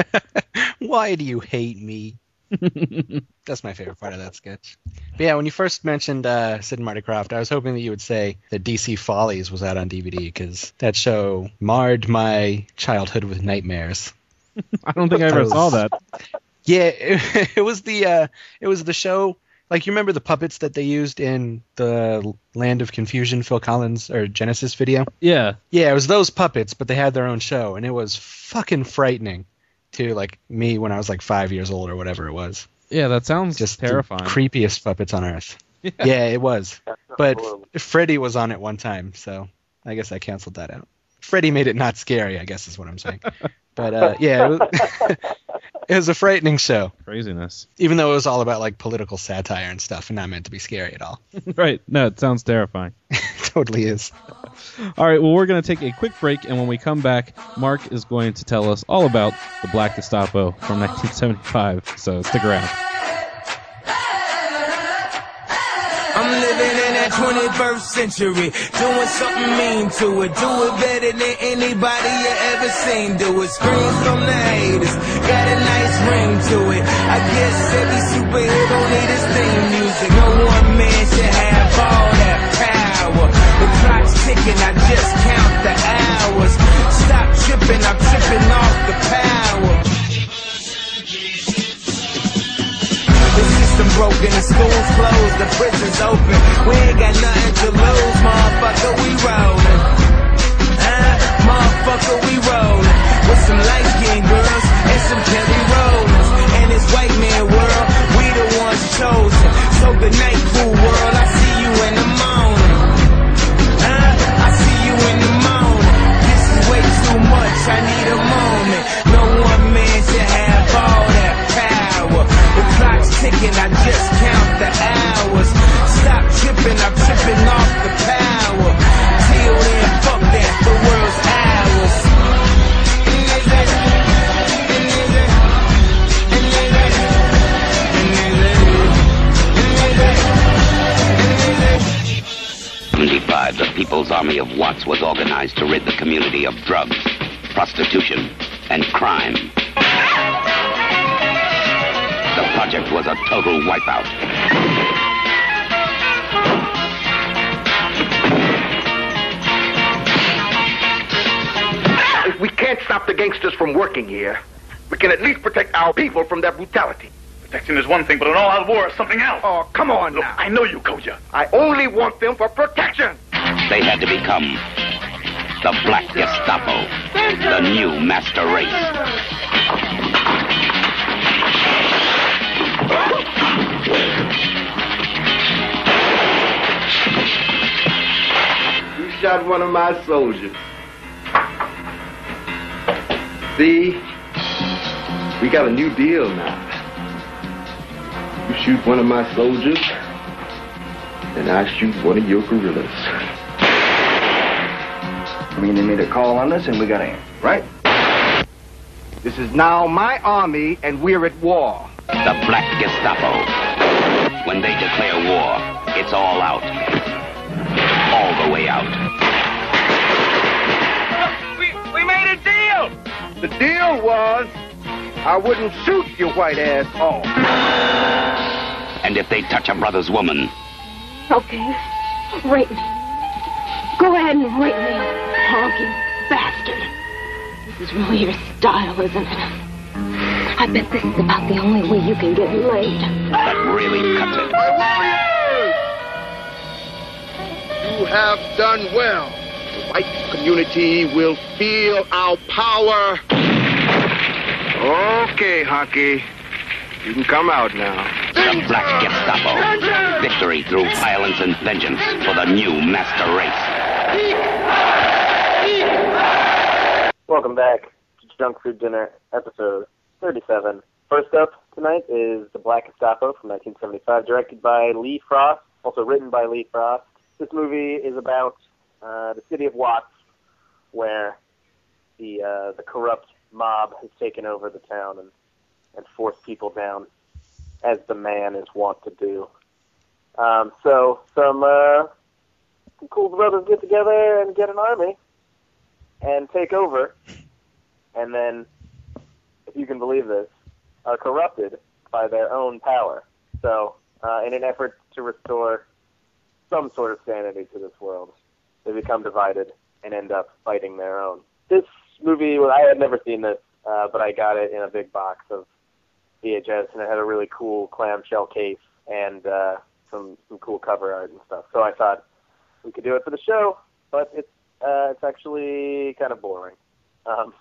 Speaker 7: Why do you hate me? That's my favorite part of that sketch. But yeah, when you first mentioned uh, Sid and Marty Krofft, I was hoping that you would say that D C Follies was out on D V D, because that show marred my childhood with nightmares.
Speaker 6: I don't think I ever saw that.
Speaker 7: Yeah, it, it was the uh, it was the show. Like, you remember the puppets that they used in the Land of Confusion Phil Collins or Genesis video?
Speaker 6: Yeah.
Speaker 7: Yeah, it was those puppets, but they had their own show, and it was fucking frightening to, like, me when I was like five years old or whatever it was.
Speaker 6: Yeah, that sounds
Speaker 7: Just
Speaker 6: terrifying.
Speaker 7: the creepiest puppets on earth.
Speaker 6: Yeah.
Speaker 7: Yeah, it was. But
Speaker 9: horrible.
Speaker 7: Freddy was on it one time, so I guess I canceled that out. Freddy made it not scary, I guess is what I'm saying. But uh, yeah, it was, it was a frightening show.
Speaker 6: Craziness.
Speaker 7: Even though it was all about like political satire and stuff, and not meant to be scary at all.
Speaker 6: Right. No, it sounds terrifying.
Speaker 7: It totally is.
Speaker 6: All right, well, we're going to take a quick break, and when we come back, Mark is going to tell us all about the Black Gestapo from nineteen seventy-five, so stick around.
Speaker 10: I'm living in that twenty-first century, doing something mean to it, do it better than anybody you ever seen do it. Screams from the haters, got a nice ring to it. I guess every superhero need his theme music. No one man should have all that power. The clock's ticking, I just count the hours. Stop tripping, I'm tripping off the power. The system broken, the schools closed, the prisons open. We ain't got nothing to lose, motherfucker, we rollin'. Uh, motherfucker, we rollin'. With some light-skinned girls and some Kelly Rollins. And this white man world, we the ones chosen. So good night, cool world, I see you in the morning. Uh, I see you in the morning. This is way too much, I need a moment. No
Speaker 11: People's Army of Watts was organized to rid the community of drugs, prostitution, and crime. The project was a total wipeout.
Speaker 12: If we can't stop the gangsters from working here, we can at least protect our people from their brutality.
Speaker 13: Protection is one thing, but an all-out war is something else.
Speaker 12: Oh, come on
Speaker 13: Look,
Speaker 12: now.
Speaker 13: I know you, Koja.
Speaker 12: I only want them for protection.
Speaker 11: They had to become the Black Gestapo, the new master race.
Speaker 14: You shot one of my soldiers. See? We got a new deal now. You shoot one of my soldiers, and I shoot one of your guerrillas.
Speaker 12: I mean, they made a call on us, and we got aim, right? This is now my army, and we're at war.
Speaker 11: The Black Gestapo. When they declare war, it's all out. All the way out.
Speaker 12: We, we made a deal! The deal was I wouldn't shoot your white ass off.
Speaker 11: And if they touch a brother's woman...
Speaker 2: Okay. Rape me. Go ahead and rape me, honky bastard. This is really your style, isn't it? I bet this is about the only way you can get laid.
Speaker 11: That really cuts it.
Speaker 12: My warriors! You have done well. The white community will feel our power. Okay, Honky. You can come out now.
Speaker 11: The Black Gestapo. Victory through violence and vengeance for the new master race.
Speaker 9: Welcome back to Junk Food Dinner, episode thirty-seven. First up tonight is The Black Gestapo from nineteen seventy-five, directed by Lee Frost, also written by Lee Frost. This movie is about uh, the city of Watts, where the uh, the corrupt mob has taken over the town and, and forced people down, as the man is wont to do. Um, so some, uh, some cool brothers get together and get an army and take over, and then, if you can believe this, are corrupted by their own power. So, uh, in an effort to restore some sort of sanity to this world, they become divided and end up fighting their own. This movie, well, I had never seen this, uh, but I got it in a big box of V H S, and it had a really cool clamshell case and uh, some some cool cover art and stuff. So I thought we could do it for the show, but it's uh, it's actually kind of boring. Um,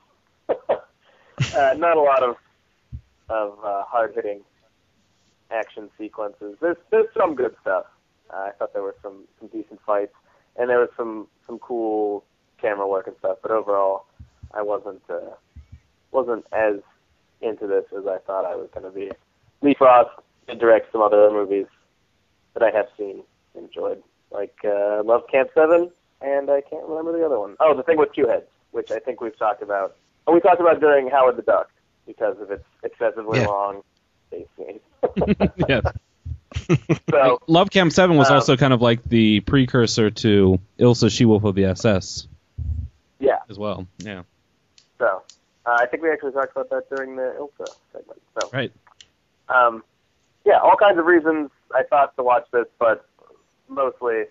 Speaker 9: uh, not a lot of of uh, hard hitting action sequences. There's there's some good stuff. Uh, I thought there were some, some decent fights, and there was some, some cool camera work and stuff. But overall, I wasn't uh, wasn't as into this as I thought I was going to be. Lee Frost did direct some other movies that I have seen and enjoyed, like uh, Love Camp seven, and I can't remember the other one. Oh, The Thing with Two Heads, which I think we've talked about. Oh, we talked about during Howard the Duck because of its excessively
Speaker 6: Yeah.
Speaker 9: long chase scenes.
Speaker 6: Yes.
Speaker 9: So,
Speaker 6: Love Camp seven was
Speaker 9: um,
Speaker 6: also kind of like the precursor to Ilsa She-Wolf of the S S
Speaker 9: yeah.
Speaker 6: as well. Yeah.
Speaker 9: So, uh, I think we actually talked about that during the Ilsa segment. So,
Speaker 6: Right.
Speaker 9: um, yeah, all kinds of reasons I thought to watch this, but mostly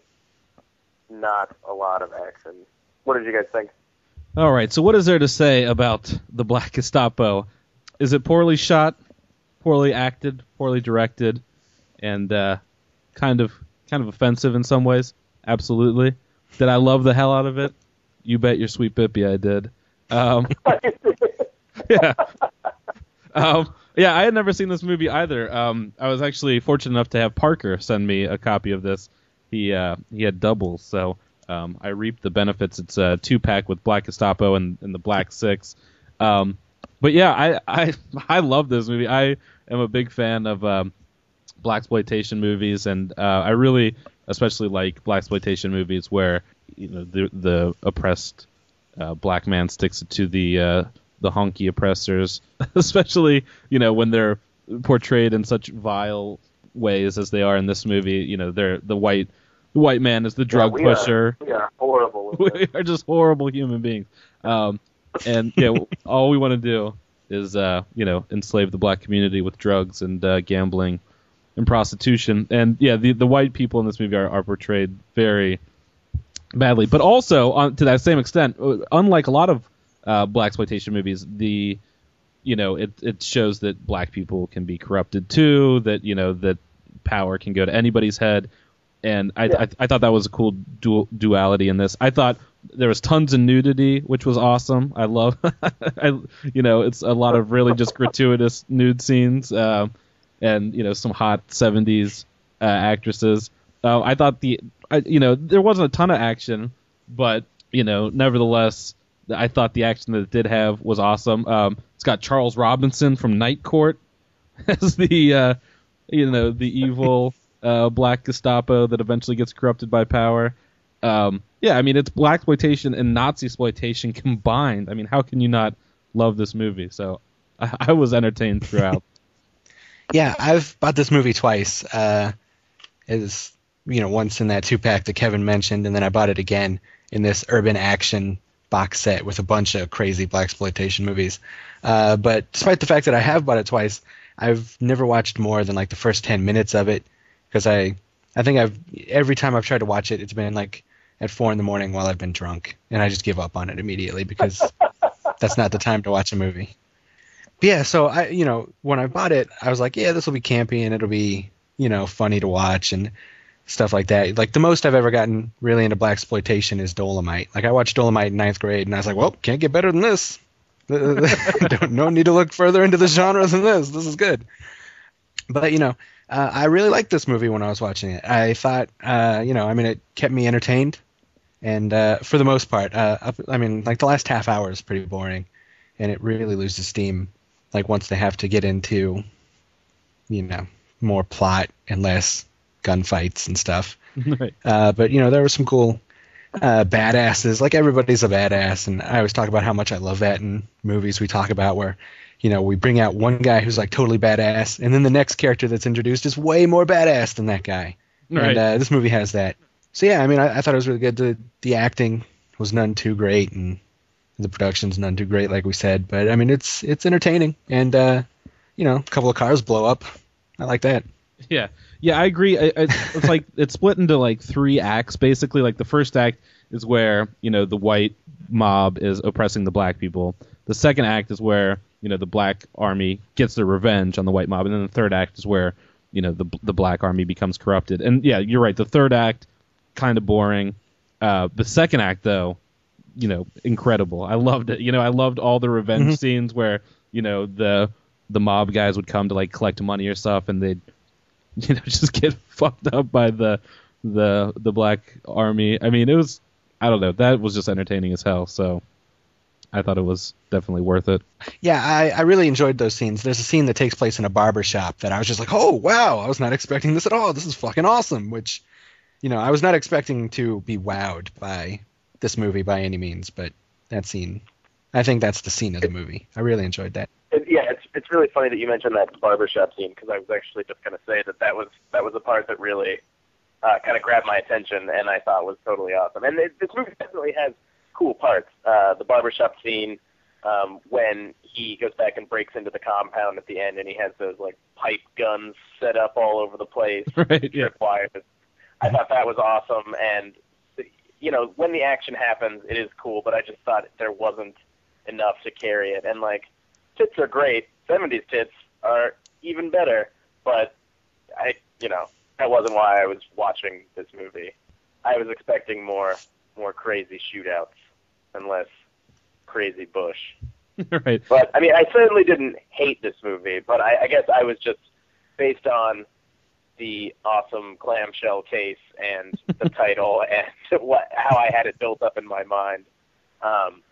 Speaker 9: not a lot of action. What did you guys think?
Speaker 6: All right. So what is there to say about The Black Gestapo? Is it poorly shot, poorly acted, poorly directed, and uh, kind of kind of offensive in some ways? Absolutely. Did I love the hell out of it? You bet your sweet bippy I did. Um, yeah. Um, yeah, I had never seen this movie either. Um, I was actually fortunate enough to have Parker send me a copy of this. He uh, he had doubles, so um, I reaped the benefits. It's a two-pack with Black Gestapo and, and the Black Six. Um, but yeah, I, I I love this movie. I am a big fan of um, blaxploitation movies, and uh, I really especially like blaxploitation movies where you know the the oppressed uh, black man sticks it to the uh, the honky oppressors, especially you know when they're portrayed in such vile ways as they are in this movie. You know, they're the white the white man is the drug
Speaker 9: yeah, we
Speaker 6: pusher.
Speaker 9: Are, we are horrible.
Speaker 6: We are just horrible human beings. Um, and yeah, all we want to do is, uh, you know, enslave the black community with drugs and uh, gambling and prostitution. And yeah, the the white people in this movie are, are portrayed very badly. But also, on, to that same extent, unlike a lot of uh, blaxploitation movies, the you know, it it shows that black people can be corrupted too. That you know that power can go to anybody's head. And I,
Speaker 9: Yeah.
Speaker 6: I I thought that was a cool dual, duality in this. I thought there was tons of nudity, which was awesome. I love, I, you know, it's a lot of really just gratuitous nude scenes, uh, and you know, some hot seventies uh, actresses. Uh, I thought the, I, you know, there wasn't a ton of action, but you know, nevertheless, I thought the action that it did have was awesome. Um, it's got Charles Robinson from Night Court as the, uh, you know, the evil. Uh, black Gestapo that eventually gets corrupted by power. Um, yeah, I mean, it's blaxploitation and Nazi exploitation combined. I mean, how can you not love this movie? So I, I was entertained throughout.
Speaker 7: Yeah, I've bought this movie twice. Uh, is you know, once in that two pack that Kevin mentioned, and then I bought it again in this urban action box set with a bunch of crazy blaxploitation movies. Uh, but despite the fact that I have bought it twice, I've never watched more than like the first ten minutes of it. Because I, I think I've every time I've tried to watch it, it's been like at four in the morning while I've been drunk, and I just give up on it immediately because that's not the time to watch a movie. But yeah, so I, you know, when I bought it, I was like, yeah, this will be campy and it'll be, you know, funny to watch and stuff like that. Like the most I've ever gotten really into blaxploitation is Dolomite. Like I watched Dolomite in ninth grade, and I was like, well, can't get better than this. Don't no need to look further into the genre than this. This is good. But you know. Uh, I really liked this movie when I was watching it. I thought, uh, you know, I mean, it kept me entertained, and uh, for the most part, uh, up, I mean, like the last half hour is pretty boring, and it really loses steam, like once they have to get into, you know, more plot and less gunfights and stuff.
Speaker 6: Right.
Speaker 7: Uh, but you know, there were some cool uh, badasses. Like everybody's a badass, and I always talk about how much I love that in movies we talk about where. You know, we bring out one guy who's like totally badass, and then the next character that's introduced is way more badass than that guy.
Speaker 6: Right.
Speaker 7: And uh, this movie has that. So yeah, I mean, I, I thought it was really good. The the acting was none too great, and the production's none too great, like we said. But I mean, it's it's entertaining, and uh, you know, a couple of cars blow up. I like that.
Speaker 6: Yeah, yeah, I agree. I, I, it's like it's split into like three acts basically. Like the first act is where you know the white mob is oppressing the black people. The second act is where you know the black army gets their revenge on the white mob, and then the third act is where you know the the black army becomes corrupted. And yeah, you're right. The third act kind of boring. Uh, the second act though, you know, incredible. I loved it. You know, I loved all the revenge
Speaker 7: Mm-hmm.
Speaker 6: scenes where you know the the mob guys would come to like collect money or stuff, and they'd you know just get fucked up by the the the black army. I mean, it was I don't know. That was just entertaining as hell. So. I thought it was definitely worth it.
Speaker 7: Yeah, I, I really enjoyed those scenes. There's a scene that takes place in a barber shop that I was just like, oh, wow, I was not expecting this at all. This is fucking awesome, which, you know, I was not expecting to be wowed by this movie by any means, but that scene, I think that's the scene of the movie. I really enjoyed that.
Speaker 9: It, yeah, it's it's really funny that you mentioned that barbershop scene because I was actually just going to say that that was, that was the part that really uh, kind of grabbed my attention and I thought was totally awesome. And it, this movie definitely has cool parts. Uh, the barbershop scene, um, when he goes back and breaks into the compound at the end, and he has those like pipe guns set up all over the place,
Speaker 6: right? Yeah.
Speaker 9: Wires. I thought that was awesome, and you know, when the action happens, it is cool. But I just thought there wasn't enough to carry it. And like, tits are great. seventies tits are even better. But I, you know, that wasn't why I was watching this movie. I was expecting more. more crazy shootouts and less crazy Bush.
Speaker 6: Right.
Speaker 9: But, I mean, I certainly didn't hate this movie, but I, I guess I was just, based on the awesome clamshell case and the title and what how I had it built up in my mind, um,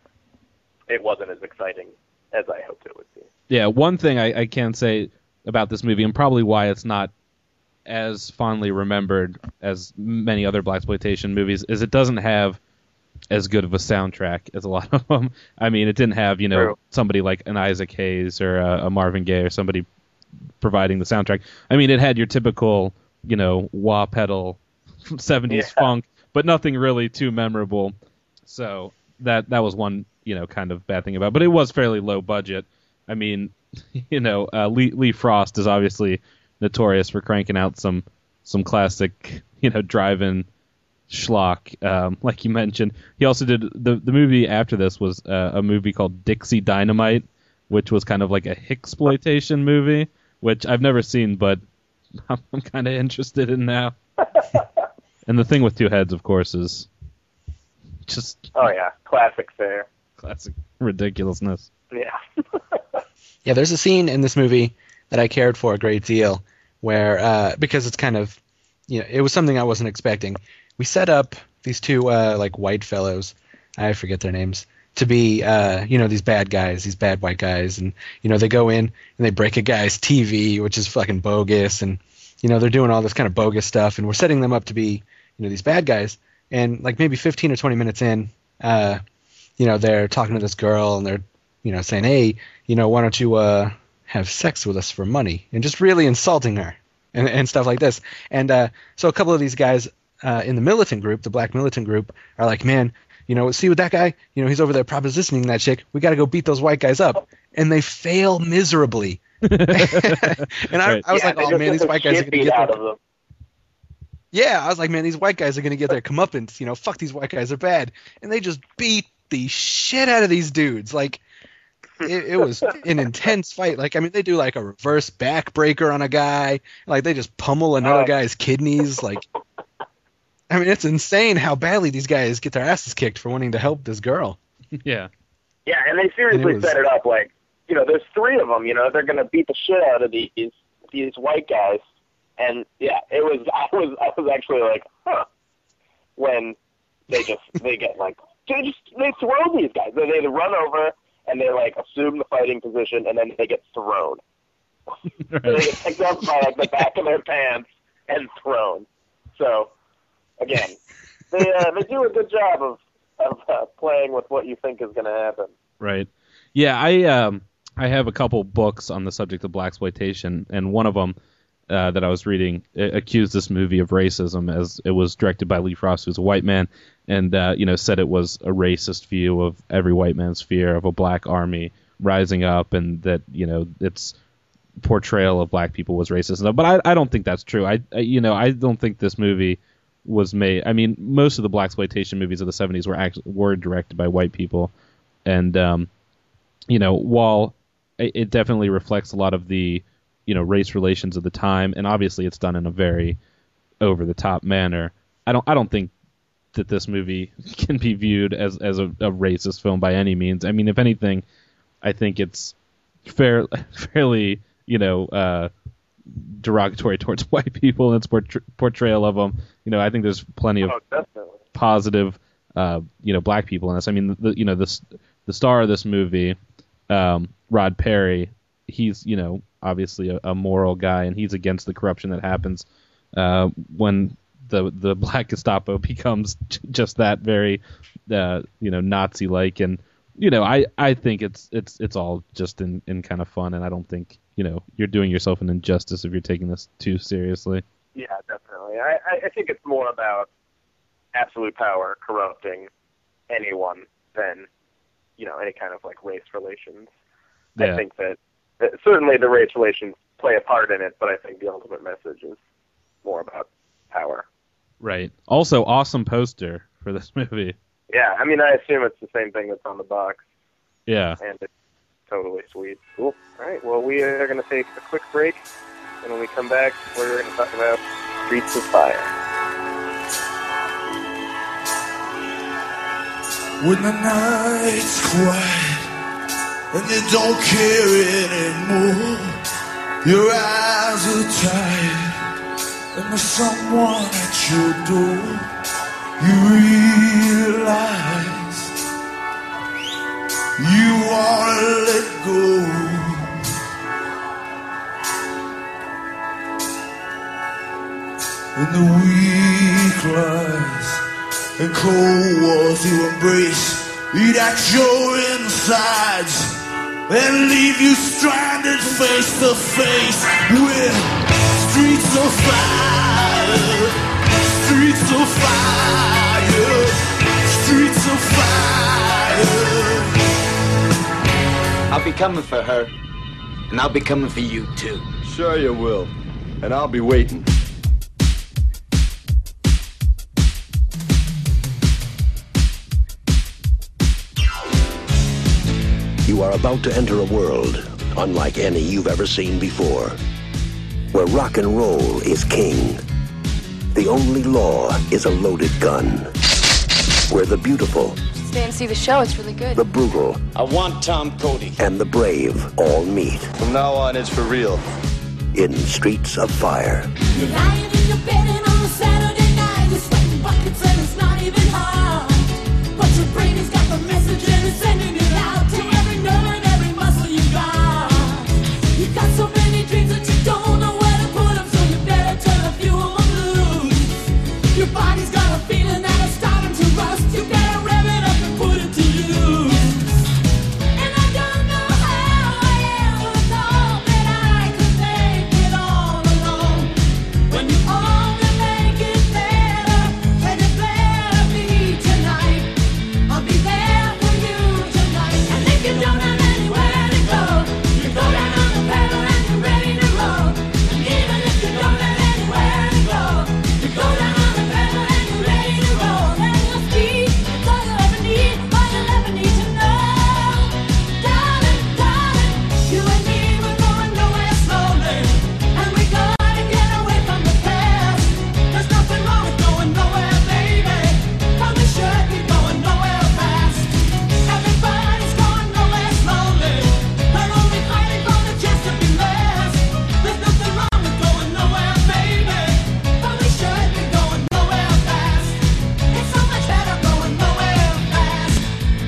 Speaker 9: it wasn't as exciting as I hoped it would be.
Speaker 6: Yeah, one thing I, I can say about this movie, and probably why it's not as fondly remembered as many other blaxploitation movies, is it doesn't have as good of a soundtrack as a lot of them. I mean, it didn't have, you know,
Speaker 9: True.
Speaker 6: somebody like an Isaac Hayes or a, a Marvin Gaye or somebody providing the soundtrack. I mean, it had your typical, you know, wah pedal seventies
Speaker 9: Yeah.
Speaker 6: funk, but nothing really too memorable. So that that was one, you know, kind of bad thing about it. But it was fairly low budget. I mean, you know, uh, Lee, Lee Frost is obviously notorious for cranking out some some classic, you know, drive-in schlock, um, like you mentioned. He also did the the movie after this was uh, a movie called Dixie Dynamite, which was kind of like a Hicksploitation movie, which I've never seen, but I'm, I'm kind of interested in now. And The Thing with Two Heads, of course, is just
Speaker 9: Oh yeah, classic fare.
Speaker 6: classic ridiculousness.
Speaker 9: Yeah.
Speaker 7: Yeah, there's a scene in this movie that I cared for a great deal, where uh, because it's kind of, you know, it was something I wasn't expecting. We set up these two uh, like white fellows, I forget their names, to be uh, you know, these bad guys, these bad white guys, and you know they go in and they break a guy's T V, which is fucking bogus, and you know they're doing all this kind of bogus stuff, and we're setting them up to be, you know, these bad guys, and like maybe fifteen or twenty minutes in, uh, you know, they're talking to this girl and they're, you know, saying, hey, you know, why don't you uh, have sex with us for money, and just really insulting her and, and stuff like this. And uh, so a couple of these guys uh, in the militant group, the black militant group, are like, man, you know, see with that guy, you know, he's over there propositioning that chick. We got to go beat those white guys up. And they fail miserably. and I,
Speaker 6: Right.
Speaker 7: I was
Speaker 9: Yeah,
Speaker 7: like,
Speaker 9: they
Speaker 7: oh
Speaker 9: just
Speaker 7: man,
Speaker 9: get
Speaker 7: these
Speaker 9: the
Speaker 7: white guys are
Speaker 9: shit
Speaker 7: going to
Speaker 9: beat
Speaker 7: get
Speaker 9: out
Speaker 7: their...
Speaker 9: of them.
Speaker 7: Yeah, I was like, man, these white guys are going to get their comeuppance. You know, fuck, these white guys are bad. And they just beat the shit out of these dudes. Like, it, it was an intense fight. Like, I mean, they do like a reverse backbreaker on a guy. Like, they just pummel another
Speaker 9: Oh.
Speaker 7: guy's kidneys. Like, I mean, it's insane how badly these guys get their asses kicked for wanting to help this girl.
Speaker 6: Yeah.
Speaker 9: Yeah, and they seriously
Speaker 7: And it was-
Speaker 9: set it up like, you know, there's three of them. You know, they're gonna beat the shit out of these these white guys. And yeah, it was. I was. I was actually like, huh. When they just they get like they just they throw these guys. They they run over and they like assume the fighting position, and then they get thrown.
Speaker 6: Right.
Speaker 9: They get picked up by like the back of their pants and thrown. So again, they uh, they do a good job of of uh, playing with what you think is going to happen.
Speaker 6: Right. Yeah, I um I have a couple books on the subject of blaxploitation, and one of them uh, that I was reading uh, accused this movie of racism, as it was directed by Lee Frost, who's a white man, and uh, you know said it was a racist view of every white man's fear of a black army rising up, and that you know its portrayal of black people was racist. But I, I don't think that's true. I, I you know I don't think this movie was made. I mean, most of the blaxploitation movies of the seventies were actually were directed by white people, and um, you know while it, it definitely reflects a lot of the you know race relations of the time, and obviously it's done in a very over the top manner. I don't I don't think that this movie can be viewed as as a, a racist film by any means. I mean, if anything, I think it's fair fairly you know uh, derogatory towards white people and its portray- portrayal of them. You know, I think there's plenty of
Speaker 9: Oh, definitely.
Speaker 6: positive uh, you know black people in this. I mean, the, you know the the star of this movie, um, Rod Perry, he's you know obviously a, a moral guy, and he's against the corruption that happens uh, when the the black Gestapo becomes j- just that very uh, you know Nazi like, and you know I, I think it's it's it's all just in, in kind of fun, and I don't think you know you're doing yourself an injustice if you're taking this too seriously.
Speaker 9: Yeah, definitely. I, I- I think it's more about absolute power corrupting anyone than, you know, any kind of like race relations.
Speaker 6: Yeah.
Speaker 9: I think that, that certainly the race relations play a part in it, but I think the ultimate message is more about power.
Speaker 6: Right. Also, awesome poster for this movie.
Speaker 9: Yeah, I mean, I assume it's the same thing that's on the box,
Speaker 6: Yeah.
Speaker 9: and it's totally sweet. Cool. All right, well, we are going to take a quick break, and when we come back, we're going to talk about Streets of Fire.
Speaker 10: When the night's quiet and you don't care anymore, your eyes are tired and there's someone at your door, you realize you wanna let go. And the weak lies and cold walls you embrace eat at your insides and leave you stranded face to face with streets of fire, streets Streets of fire, streets of fire.
Speaker 15: I'll be coming for her, and I'll be coming for you too.
Speaker 3: Sure you will, and I'll be waiting.
Speaker 16: You are about to enter a world unlike any you've ever seen before, where rock and roll is king. The only law is a loaded gun. Where the beautiful,
Speaker 17: Stay and see the show, it's really good.
Speaker 16: the brutal,
Speaker 15: I want Tom Cody.
Speaker 16: and the brave all meet
Speaker 3: From now on, it's for real.
Speaker 16: in Streets of Fire.
Speaker 10: You're lying in your bed and on a Saturday night, you're sweating buckets and it's not even hard. But your brain has got the message and it's sending it out to every nerve and every muscle you got. You got so many dreams that you don't know where to put them, so you better turn a few of them loose. Your body's got a feeling that it's starting to rust. You better rev it up and put it to use. And I don't know how I ever thought that I could make it all alone. When you only make it better, then it better be tonight. I'll be there for you tonight. And if you don't have anywhere to go, you go down on the pedal and you're ready to roll. And even if you don't have anywhere to go, you go down on the pedal and you're ready to roll. And your speed, it's all you'll ever need, all you'll ever need to know. Darling, darling, you and me, we're going nowhere slowly. And we gotta get away from the past. There's nothing wrong with going nowhere, baby. But we should be going nowhere fast. Everybody's going nowhere slowly. They're only fighting for the chance to be last. There's nothing wrong with going nowhere, baby. But we should be going nowhere fast. It's so much better going nowhere fast.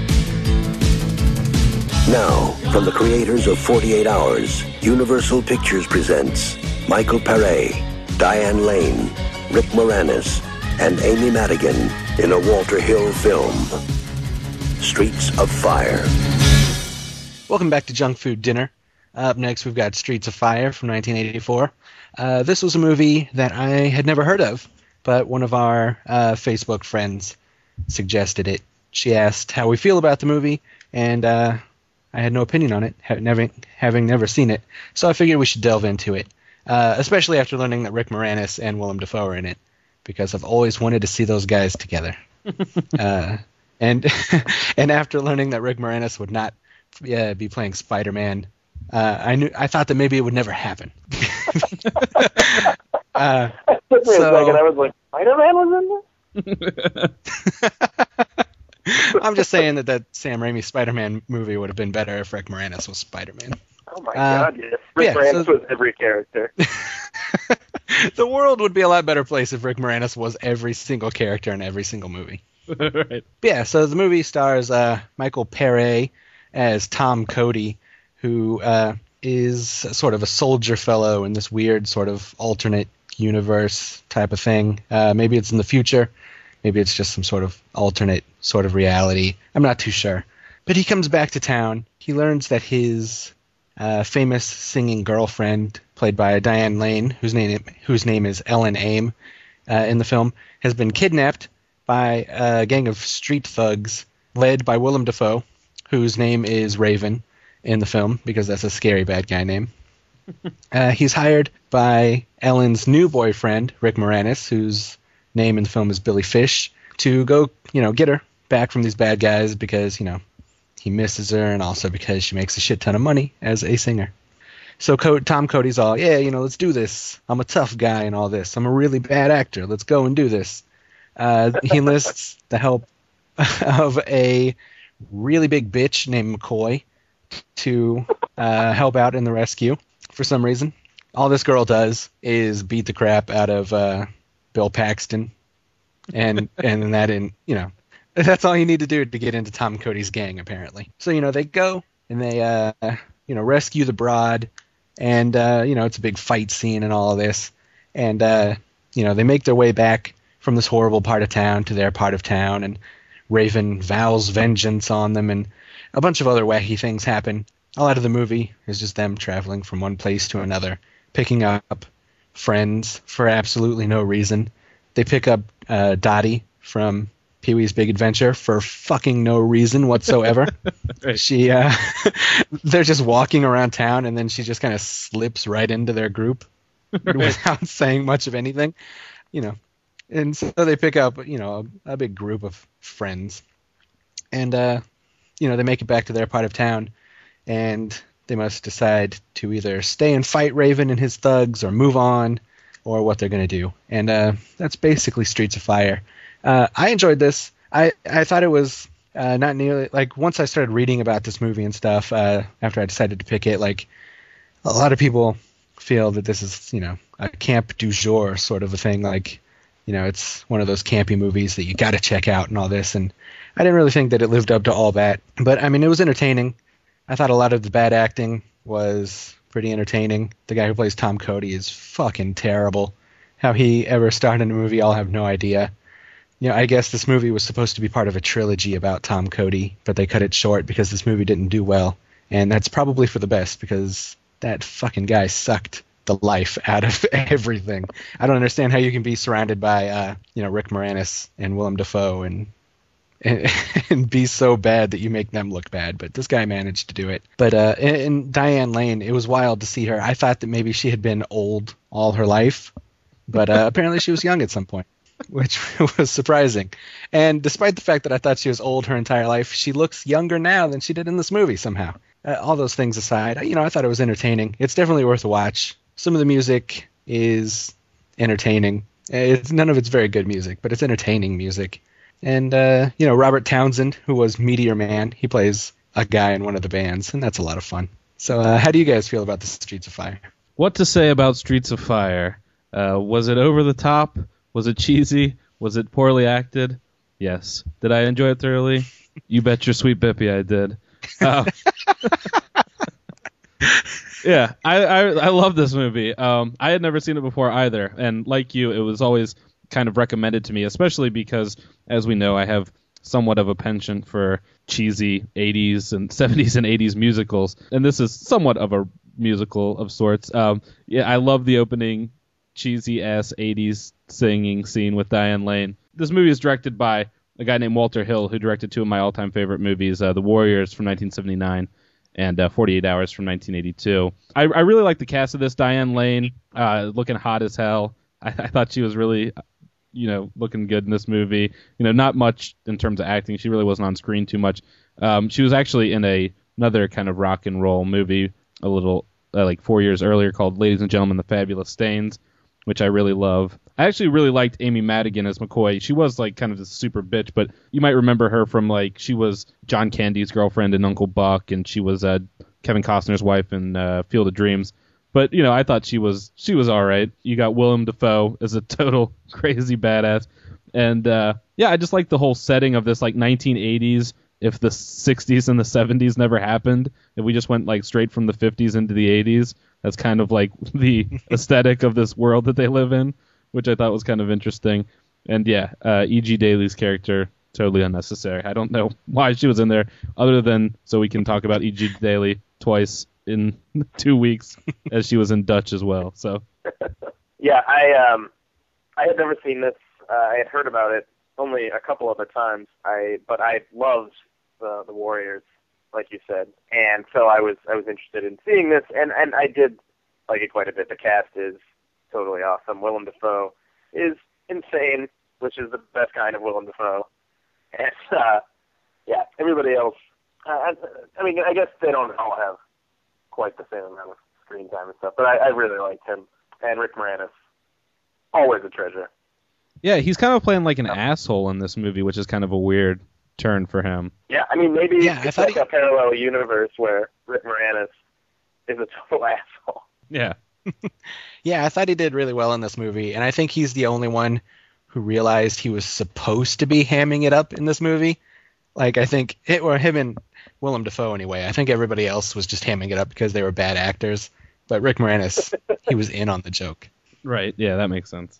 Speaker 16: Now, from the creators of forty-eight hours, Universal Pictures presents Michael Paré, Diane Lane, Rick Moranis, and Amy Madigan in a Walter Hill film, Streets of Fire.
Speaker 7: Welcome back to Junk Food Dinner. Up next, we've got Streets of Fire from nineteen eighty-four. Uh, this was a movie that I had never heard of, but one of our uh, Facebook friends suggested it. She asked how we feel about the movie, and uh, I had no opinion on it, ha- never, having never seen it. So I figured we should delve into it, uh, especially after learning that Rick Moranis and Willem Dafoe are in it, because I've always wanted to see those guys together. uh, and and after learning that Rick Moranis would not uh, be playing Spider-Man, uh, I knew I thought that maybe it would never happen. uh,
Speaker 9: It took me
Speaker 7: so-
Speaker 9: a second. I was like, Spider-Man was in this?
Speaker 7: I'm just saying that that Sam Raimi Spider-Man movie would have been better if Rick Moranis was Spider-Man.
Speaker 9: Oh my
Speaker 7: Uh,
Speaker 9: god, yes. Rick
Speaker 7: yeah,
Speaker 9: Moranis
Speaker 7: so-
Speaker 9: was every character.
Speaker 7: The world would be a lot better place if Rick Moranis was every single character in every single movie.
Speaker 6: Right.
Speaker 7: Yeah, so the movie stars uh, Michael Paré as Tom Cody, who uh, is sort of a soldier fellow in this weird sort of alternate universe type of thing. Uh, maybe it's in the future. Maybe it's just some sort of alternate sort of reality. I'm not too sure. But he comes back to town. He learns that his uh, famous singing girlfriend, played by Diane Lane, whose name whose name is Ellen Aim uh, in the film, has been kidnapped by a gang of street thugs led by Willem Dafoe, whose name is Raven in the film, because that's a scary bad guy name. uh, he's hired by Ellen's new boyfriend, Rick Moranis, whose name in the film is Billy Fish, to go, you know, get her back from these bad guys because, you know, he misses her and also because she makes a shit ton of money as a singer. So Co- Tom Cody's all, yeah, you know, let's do this. I'm a tough guy and all this. I'm a really bad actor. Let's go and do this. Uh, he enlists the help of a really big bitch named McCoy to uh, help out in the rescue for some reason. All this girl does is beat the crap out of uh, Bill Paxton, and and that in you know that's all you need to do to get into Tom Cody's gang apparently. So you know they go and they uh, you know rescue the broad, and uh, you know it's a big fight scene and all of this, and uh, you know they make their way back from this horrible part of town to their part of town, and Raven vows vengeance on them, and a bunch of other wacky things happen. A lot of the movie is just them traveling from one place to another, picking up friends for absolutely no reason. They pick up uh, Dottie from Pee-wee's Big Adventure for fucking no reason whatsoever. Right. She, uh, they're just walking around town, and then she just kind of slips right into their group right. without saying much of anything, you know. And so they pick up, you know, a, a big group of friends, and uh, you know, they make it back to their part of town, and they must decide to either stay and fight Raven and his thugs, or move on, or what they're gonna do. And uh, that's basically Streets of Fire. Uh, I enjoyed this. I, I thought it was uh, not nearly like once I started reading about this movie and stuff. Uh, after I decided to pick it, like a lot of people feel that this is, you know, a camp du jour sort of a thing. Like, you know, it's one of those campy movies that you got to check out and all this. And I didn't really think that it lived up to all that. But I mean, it was entertaining. I thought a lot of the bad acting was pretty entertaining. The guy who plays Tom Cody is fucking terrible. How he ever starred in a movie, I'll have no idea. You know, I guess this movie was supposed to be part of a trilogy about Tom Cody, but they cut it short because this movie didn't do well. And that's probably for the best, because that fucking guy sucked the life out of everything. I don't understand how you can be surrounded by, uh, you know, Rick Moranis and Willem Dafoe and, and and be so bad that you make them look bad. But this guy managed to do it. But uh, in, in Diane Lane, it was wild to see her. I thought that maybe she had been old all her life, but uh, apparently she was young at some point, which was surprising. And despite the fact that I thought she was old her entire life, she looks younger now than she did in this movie somehow. Uh, all those things aside, you know, I thought it was entertaining. It's definitely worth a watch. Some of the music is entertaining. It's, none of it's very good music, but it's entertaining music. And, uh, you know, Robert Townsend, who was Meteor Man, he plays a guy in one of the bands, and that's a lot of fun. So uh, how do you guys feel about the Streets of Fire?
Speaker 6: What to say about Streets of Fire? Uh, was it over the top? Was it cheesy? Was it poorly acted? Yes. Did I enjoy it thoroughly? You bet your sweet Bippy I did. Uh, yeah, I, I I love this movie. Um, I had never seen it before either, and like you, it was always kind of recommended to me, especially because, as we know, I have somewhat of a penchant for cheesy eighties and seventies and eighties musicals, and this is somewhat of a musical of sorts. Um, yeah, I love the opening cheesy ass eighties singing scene with Diane Lane. This movie is directed by a guy named Walter Hill, who directed two of my all-time favorite movies, uh, The Warriors from nineteen seventy-nine and uh, forty-eight hours from nineteen eighty-two. I, I really like the cast of this. Diane Lane, uh, looking hot as hell. I, I thought she was really, you know, looking good in this movie. You know, not much in terms of acting. She really wasn't on screen too much. Um, she was actually in a another kind of rock and roll movie a little uh, like four years earlier called Ladies and Gentlemen, The Fabulous Stains, which I really love. I actually really liked Amy Madigan as McCoy. She was like kind of this super bitch, but you might remember her from like she was John Candy's girlfriend in Uncle Buck, and she was uh, Kevin Costner's wife in uh, Field of Dreams. But you know, I thought she was she was all right. You got Willem Dafoe as a total crazy badass, and uh, yeah, I just like the whole setting of this like nineteen eighties. If the sixties and the seventies never happened, if we just went like straight from the fifties into the eighties, that's kind of like the aesthetic of this world that they live in, which I thought was kind of interesting. And yeah, uh, E G. Daly's character, totally unnecessary. I don't know why she was in there, other than so we can talk about E G. Daly twice in two weeks, as she was in Dutch as well. So
Speaker 9: yeah, I um, I had never seen this. Uh, I had heard about it only a couple other times. I but I loved the the Warriors, like you said, and so I was I was interested in seeing this, and and I did like it quite a bit. The cast is totally awesome. Willem Dafoe is insane, which is the best kind of Willem Dafoe. And uh, yeah, everybody else. Uh, I, I mean, I guess they don't all have quite the same amount of screen time and stuff, but I, I really liked him. And Rick Moranis, always a treasure.
Speaker 6: Yeah, he's kind of playing like an asshole in this movie, which is kind of a weird turn for him.
Speaker 9: Yeah, I mean, maybe
Speaker 7: Yeah,
Speaker 9: it's
Speaker 7: I
Speaker 9: like
Speaker 7: thought
Speaker 9: a parallel universe where Rick Moranis is a total asshole.
Speaker 6: Yeah.
Speaker 7: Yeah, I thought he did really well in this movie, and I think he's the only one who realized he was supposed to be hamming it up in this movie. Like, I think, it, or him and Willem Dafoe anyway, I think everybody else was just hamming it up because they were bad actors. But Rick Moranis, he was in on the joke.
Speaker 6: Right, yeah, that makes sense.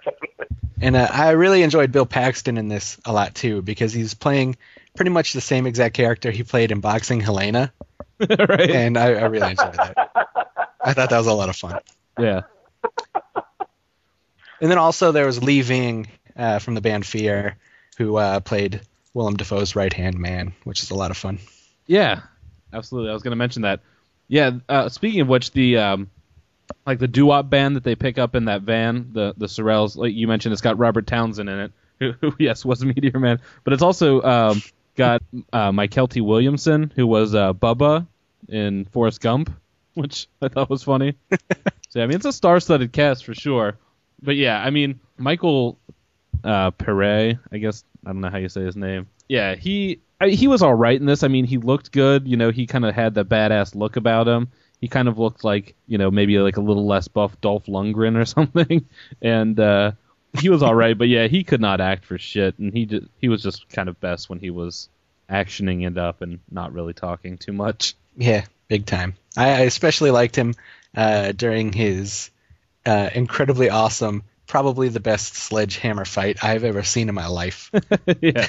Speaker 7: And uh, I really enjoyed Bill Paxton in this a lot, too, because he's playing pretty much the same exact character he played in Boxing Helena.
Speaker 6: Right.
Speaker 7: And I, I really enjoyed that. I thought that was a lot of fun.
Speaker 6: Yeah.
Speaker 7: And then also there was Lee Ving uh, from the band Fear, who uh, played Willem Dafoe's right-hand man, which is a lot of fun.
Speaker 6: Yeah, absolutely. I was going to mention that. Yeah, uh, speaking of which, the um, like the doo-wop band that they pick up in that van, the the Sorrells, like you mentioned, it's got Robert Townsend in it, who, who yes, was Meteor Man, but it's also um, got uh, Mykelti Williamson, who was uh, Bubba in Forrest Gump, which I thought was funny. So, I mean, it's a star-studded cast for sure. But, yeah, I mean, Michael uh, Pare, I guess, I don't know how you say his name. Yeah, he I, he was all right in this. I mean, he looked good. You know, he kind of had that badass look about him. He kind of looked like, you know, maybe like a little less buff Dolph Lundgren or something. And uh, he was all right. But, yeah, he could not act for shit. And he just, he was just kind of best when he was actioning it up and not really talking too much.
Speaker 7: Yeah, big time. I, I especially liked him uh, during his uh, incredibly awesome, probably the best sledgehammer fight I've ever seen in my life.
Speaker 6: Yeah.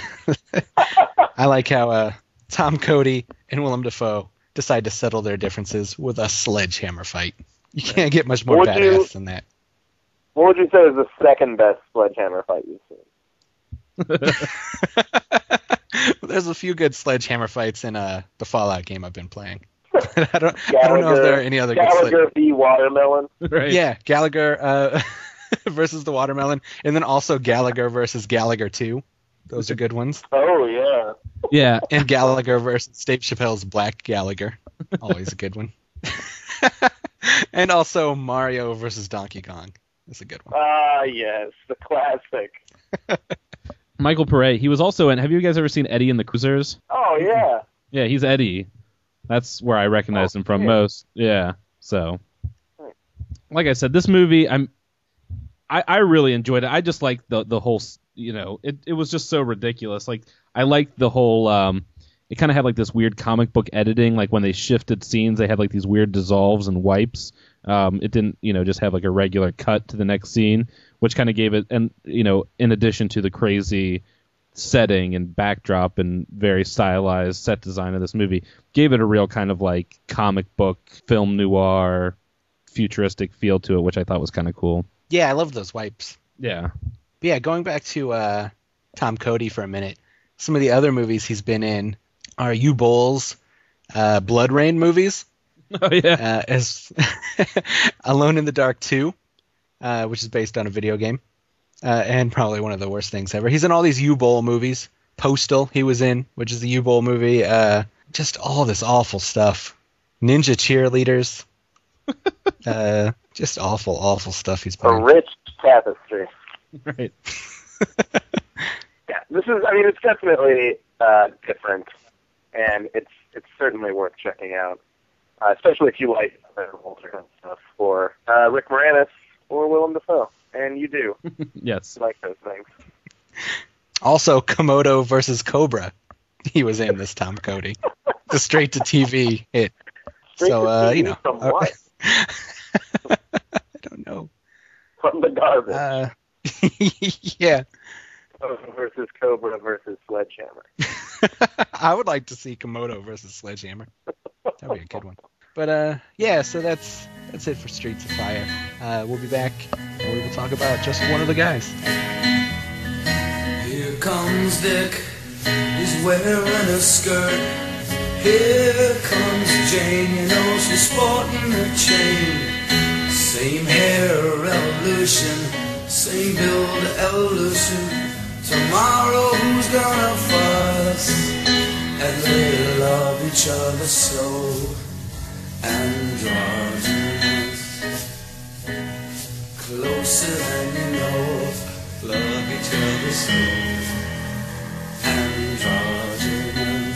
Speaker 7: I like how uh, Tom Cody and Willem Dafoe decide to settle their differences with a sledgehammer fight. You can't get much more
Speaker 9: Would
Speaker 7: badass
Speaker 9: you-
Speaker 7: than that.
Speaker 9: What would you say is the second best sledgehammer fight you've seen?
Speaker 7: There's a few good sledgehammer fights in uh, the Fallout game I've been playing. I don't, I don't know if there are any other good
Speaker 9: Gallagher
Speaker 7: sledge-
Speaker 9: v. Watermelon.
Speaker 6: Right.
Speaker 7: Yeah, Gallagher uh, versus the Watermelon, and then also Gallagher versus Gallagher two. Those are good ones.
Speaker 9: Oh, yeah.
Speaker 6: Yeah.
Speaker 7: And Gallagher versus Dave Chappelle's Black Gallagher. Always a good one. And also Mario versus Donkey Kong. That's a good one.
Speaker 9: Ah, yes, the classic.
Speaker 6: Michael Pare, he was also in, have you guys ever seen Eddie and the Cruisers?
Speaker 9: Oh, yeah.
Speaker 6: Yeah, he's Eddie. That's where I recognize
Speaker 9: Oh,
Speaker 6: him from
Speaker 9: yeah.
Speaker 6: most. Yeah, so. Like I said, this movie, I'm, I, I really enjoyed it. I just like the the whole, you know, it, it was just so ridiculous. Like, I liked the whole, um, it kind of had like this weird comic book editing. Like when they shifted scenes, they had like these weird dissolves and wipes. Um, it didn't, you know, just have like a regular cut to the next scene, which kind of gave it, and you know, in addition to the crazy setting and backdrop and very stylized set design of this movie, gave it a real kind of like comic book, film noir, futuristic feel to it, which I thought was kind of cool.
Speaker 7: Yeah, I love those wipes.
Speaker 6: Yeah.
Speaker 7: But yeah, going back to uh, Tom Cody for a minute, some of the other movies he's been in are Uwe Boll's uh, Blood Rain movies.
Speaker 6: Oh, yeah.
Speaker 7: Uh, as Alone in the Dark two, uh, which is based on a video game, uh, and probably one of the worst things ever. He's in all these Uwe Boll movies. Postal, he was in, which is the Uwe Boll movie. Uh, just all this awful stuff. Ninja Cheerleaders. uh, just awful, awful stuff he's been
Speaker 9: A
Speaker 7: in.
Speaker 9: rich tapestry.
Speaker 6: Right.
Speaker 9: Yeah, this is, I mean, it's definitely uh, different, and it's it's certainly worth checking out, uh, especially if you like other older kind of stuff, or uh, Rick Moranis, or Willem Dafoe, and you do.
Speaker 6: Yes.
Speaker 9: You like those things.
Speaker 7: Also, Komodo versus Cobra. He was in this Tom Cody. The straight-to-T V hit.
Speaker 9: Straight
Speaker 7: so,
Speaker 9: to
Speaker 7: uh,
Speaker 9: T V
Speaker 7: you know.
Speaker 9: from
Speaker 7: uh,
Speaker 9: what?
Speaker 7: I don't know.
Speaker 9: From the garbage.
Speaker 7: Uh, yeah.
Speaker 9: Komodo versus Cobra versus Sledgehammer.
Speaker 7: I would like to see Komodo versus Sledgehammer. That'd be a good one. But uh, yeah, so that's that's it for Streets of Fire. Uh, we'll be back, and we will talk about just one of the guys.
Speaker 10: Here comes Dick, he's wearing a skirt. Here comes Jane, you know she's sporting a chain. Same hair evolution, same build evolution. Tomorrow who's gonna fuss? And they love each other so androgynous. Closer than you know, love each other so androgynous.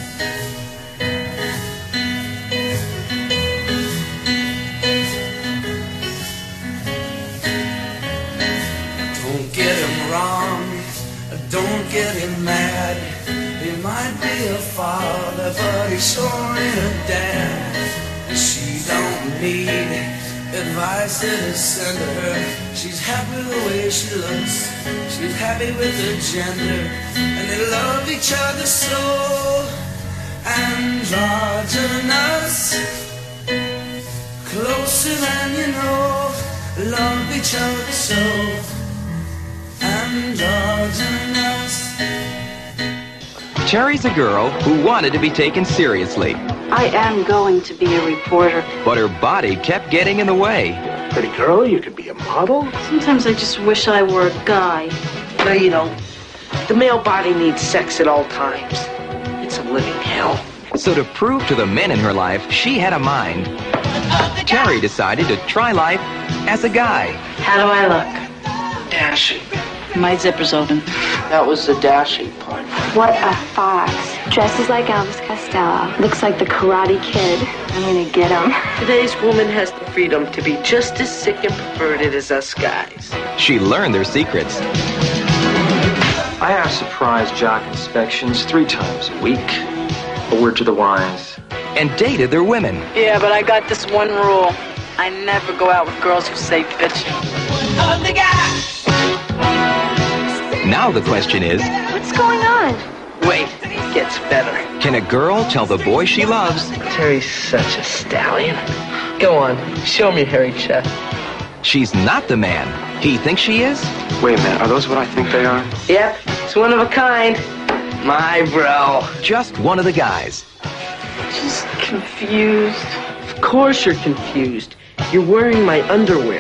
Speaker 10: Don't get him wrong, don't get him mad. He might be a father, but he sure ain't a dad. She don't need advice that is sent to her. She's happy the way she looks. She's happy with her gender, and they love each other so androgynous. Closer than you know, love each other so androgynous.
Speaker 18: Terry's a girl who wanted to be taken seriously,
Speaker 19: I am going to be a reporter.
Speaker 18: but her body kept getting in the way.
Speaker 19: Pretty girl, you could be a model. Sometimes I just wish I were a guy.
Speaker 5: No, you don't. The male body needs sex at all times. It's a living hell.
Speaker 18: So to prove to the men in her life she had a mind, Terry decided to try life as a guy.
Speaker 19: How do I look?
Speaker 5: Dashing.
Speaker 19: My zipper's open.
Speaker 5: That was the dashing part.
Speaker 2: What a fox. Dresses like Elvis Costello. Looks like the Karate Kid. I'm gonna get him.
Speaker 5: Today's woman has the freedom to be just as sick and perverted as us guys.
Speaker 18: She learned their secrets.
Speaker 20: I have surprise jock inspections three times a week. A word to the wise.
Speaker 18: And dated their women.
Speaker 19: Yeah, but I got this one rule. I never go out with girls who say bitch.
Speaker 10: Ugly guy.
Speaker 18: Now the question is,
Speaker 2: What's going on?
Speaker 5: Wait, it gets better.
Speaker 18: can a girl tell the boy she loves
Speaker 5: Terry's such a stallion. Go on, show me your hairy chest.
Speaker 18: she's not the man he thinks she is?
Speaker 20: Wait a minute, are those what I think they are?
Speaker 5: Yep, it's one of a kind. My bro.
Speaker 18: Just one of the guys.
Speaker 5: Just confused. Of course you're confused. You're wearing my underwear.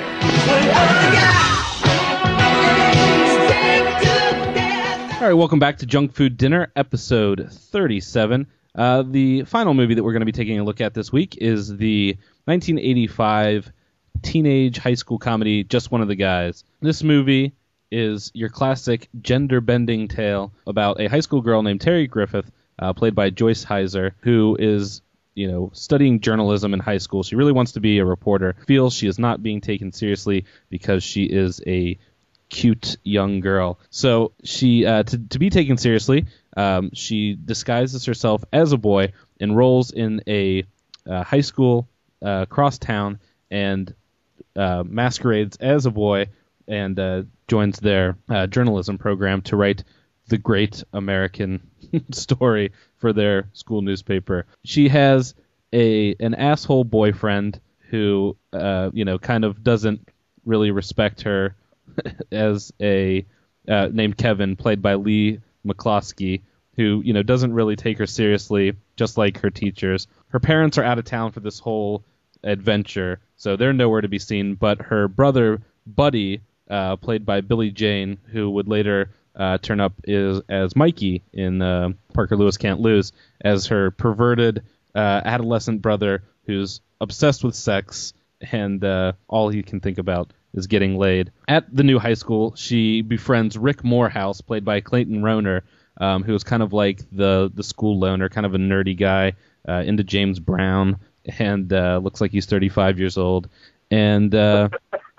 Speaker 6: All right, welcome back to Junk Food Dinner, episode thirty-seven. Uh, the final movie that we're going to be taking a look at this week is the nineteen eighty-five teenage high school comedy, Just One of the Guys. This movie is your classic gender-bending tale about a high school girl named Terry Griffith, uh, played by Joyce Heiser, who is, you know, studying journalism in high school. She really wants to be a reporter, feels she is not being taken seriously because she is a cute young girl. So she, uh, to, to be taken seriously, um, she disguises herself as a boy, enrolls in a uh, high school uh, cross town, and uh, masquerades as a boy, and uh, joins their uh, journalism program to write the great American story for their school newspaper. She has a an asshole boyfriend who, uh, you know, kind of doesn't really respect her as a uh, named Kevin, played by Lee McCloskey, who, you know, doesn't really take her seriously, just like her teachers. Her parents are out of town for this whole adventure, so they're nowhere to be seen, but her brother, Buddy, uh, played by Billy Jane, who would later uh, turn up is, as Mikey in uh, Parker Lewis Can't Lose, as her perverted uh, adolescent brother who's obsessed with sex, and uh, all he can think about is getting laid. At the new high school, she befriends Rick Morehouse, played by Clayton Rohner, um, who is kind of like the, the school loner, kind of a nerdy guy, uh, into James Brown, and uh, looks like he's thirty-five years old. And uh,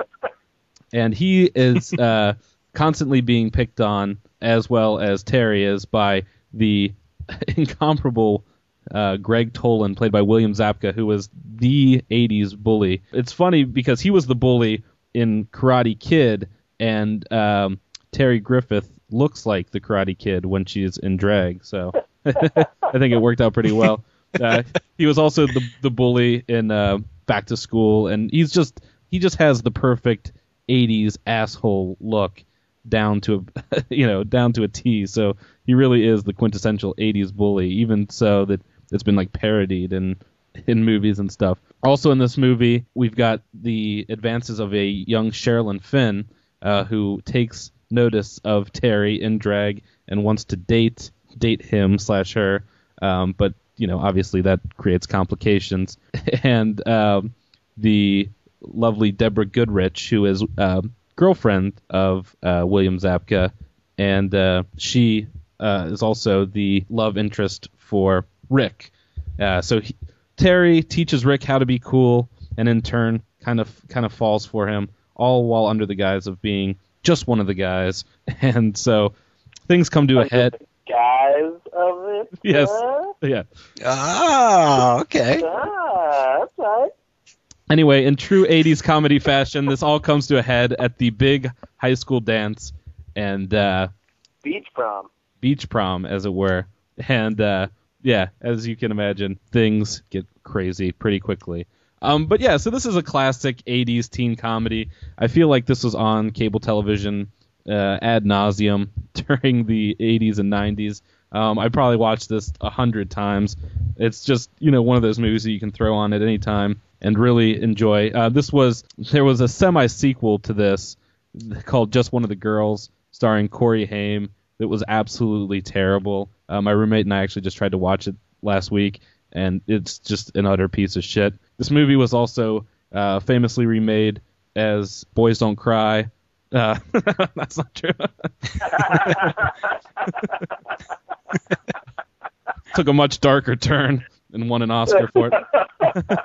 Speaker 6: and he is uh, constantly being picked on, as well as Terry is, by the incomparable uh, Greg Tolan, played by William Zabka, who was the eighties bully. It's funny because he was the bully in Karate Kid, and um, Terry Griffith looks like the Karate Kid when she's in drag, so I think it worked out pretty well. Uh, he was also the the bully in uh, Back to School, and he's just he just has the perfect eighties asshole look down to a you know down to a T. So he really is the quintessential eighties bully, even so that it's been like parodied in in movies and stuff. Also in this movie, we've got the advances of a young Sherilyn Fenn, uh, who takes notice of Terry in drag and wants to date date him slash her, um, but you know obviously that creates complications. And um, the lovely Deborah Goodrich, who is uh, girlfriend of uh, William Zabka, and uh, she uh, is also the love interest for Rick. Uh, so he, Terry teaches Rick how to be cool, and in turn kind of kind of falls for him, all while under the guise of being just one of the guys. And so things come to a head.
Speaker 9: Guys of it?
Speaker 6: Yes.
Speaker 9: Huh?
Speaker 6: Yeah.
Speaker 7: Ah, okay.
Speaker 9: Ah, that's right.
Speaker 6: Anyway, in true eighties comedy fashion, this all comes to a head at the big high school dance and uh,
Speaker 9: Beach prom.
Speaker 6: beach prom, as it were. And uh, yeah, as you can imagine, things get crazy pretty quickly. Um, but yeah, so this is a classic eighties teen comedy. I feel like this was on cable television uh, ad nauseum during the eighties and nineties. Um, I probably watched this a hundred times. It's just, you know, one of those movies that you can throw on at any time and really enjoy. Uh, this was there was a semi-sequel to this called Just One of the Girls, starring Corey Haim. That was absolutely terrible. Uh, my roommate and I actually just tried to watch it last week, and it's just an utter piece of shit. This movie was also uh, famously remade as Boys Don't Cry. Uh, that's not true. Took a much darker turn and won an Oscar for it.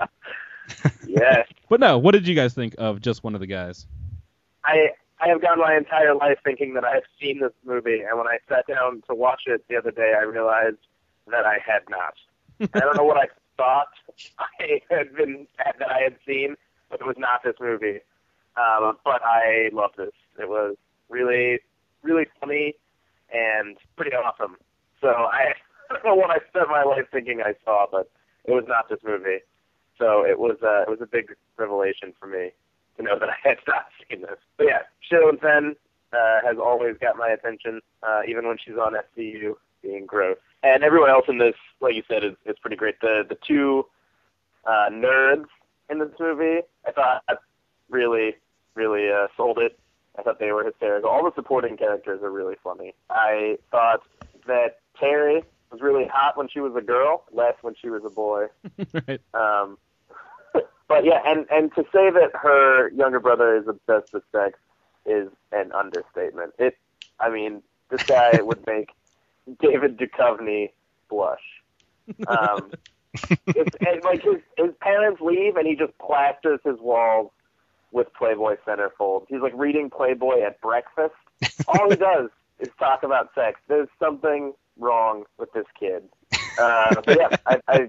Speaker 9: Yes.
Speaker 6: But no, what did you guys think of Just One of the Guys?
Speaker 9: I I have gone my entire life thinking that I have seen this movie, and when I sat down to watch it the other day, I realized that I had not. I don't know what I thought I had been that I had seen, but it was not this movie. Um, but I loved this. It was really, really funny and pretty awesome. So I, I don't know what I spent my life thinking I saw, but it was not this movie. So it was uh, it was a big revelation for me to know that I had not seen this. But yeah, Sherilyn Fenn uh, has always got my attention, uh, even when she's on S V U being gross. And everyone else in this, like you said, is, is pretty great. The the two uh, nerds in this movie, I thought really, really uh, sold it. I thought they were hysterical. All the supporting characters are really funny. I thought that Terry was really hot when she was a girl, less when she was a boy.
Speaker 6: Right.
Speaker 9: Um, but yeah, and, and to say that her younger brother is obsessed with sex is an understatement. It, I mean, this guy would make David Duchovny blush. Um, it's, and like his, his parents leave and he just plasters his walls with Playboy centerfold. He's like reading Playboy at breakfast. All he does is talk about sex. There's something wrong with this kid. Uh, but yeah, I, I,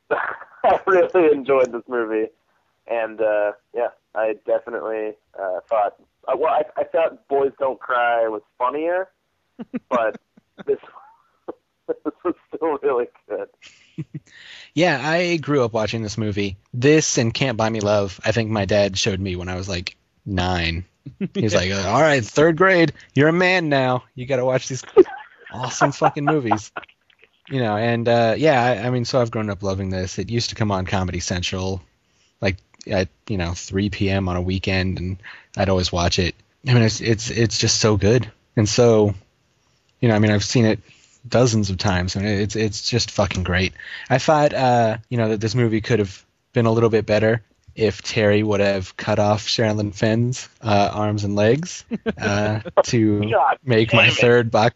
Speaker 9: I really enjoyed this movie, and uh, yeah, I definitely uh, thought. Uh, well, I, I thought Boys Don't Cry was funnier, but this, this was still really good.
Speaker 7: Yeah, I grew up watching this movie. This and Can't Buy Me Love, I think my dad showed me when I was like nine. He was like, all right, third grade, you're a man now. You got to watch these awesome fucking movies. You know, and uh, yeah, I, I mean, so I've grown up loving this. It used to come on Comedy Central, like at, you know, three p.m. on a weekend, and I'd always watch it. I mean, it's it's it's just so good. And so, you know, I mean, I've seen it dozens of times, and it's it's just fucking great. I thought, uh, you know, that this movie could have been a little bit better if Terry would have cut off Sherilyn Fenn's uh, arms and legs uh, to
Speaker 9: God
Speaker 7: make my
Speaker 9: damn it.
Speaker 7: third box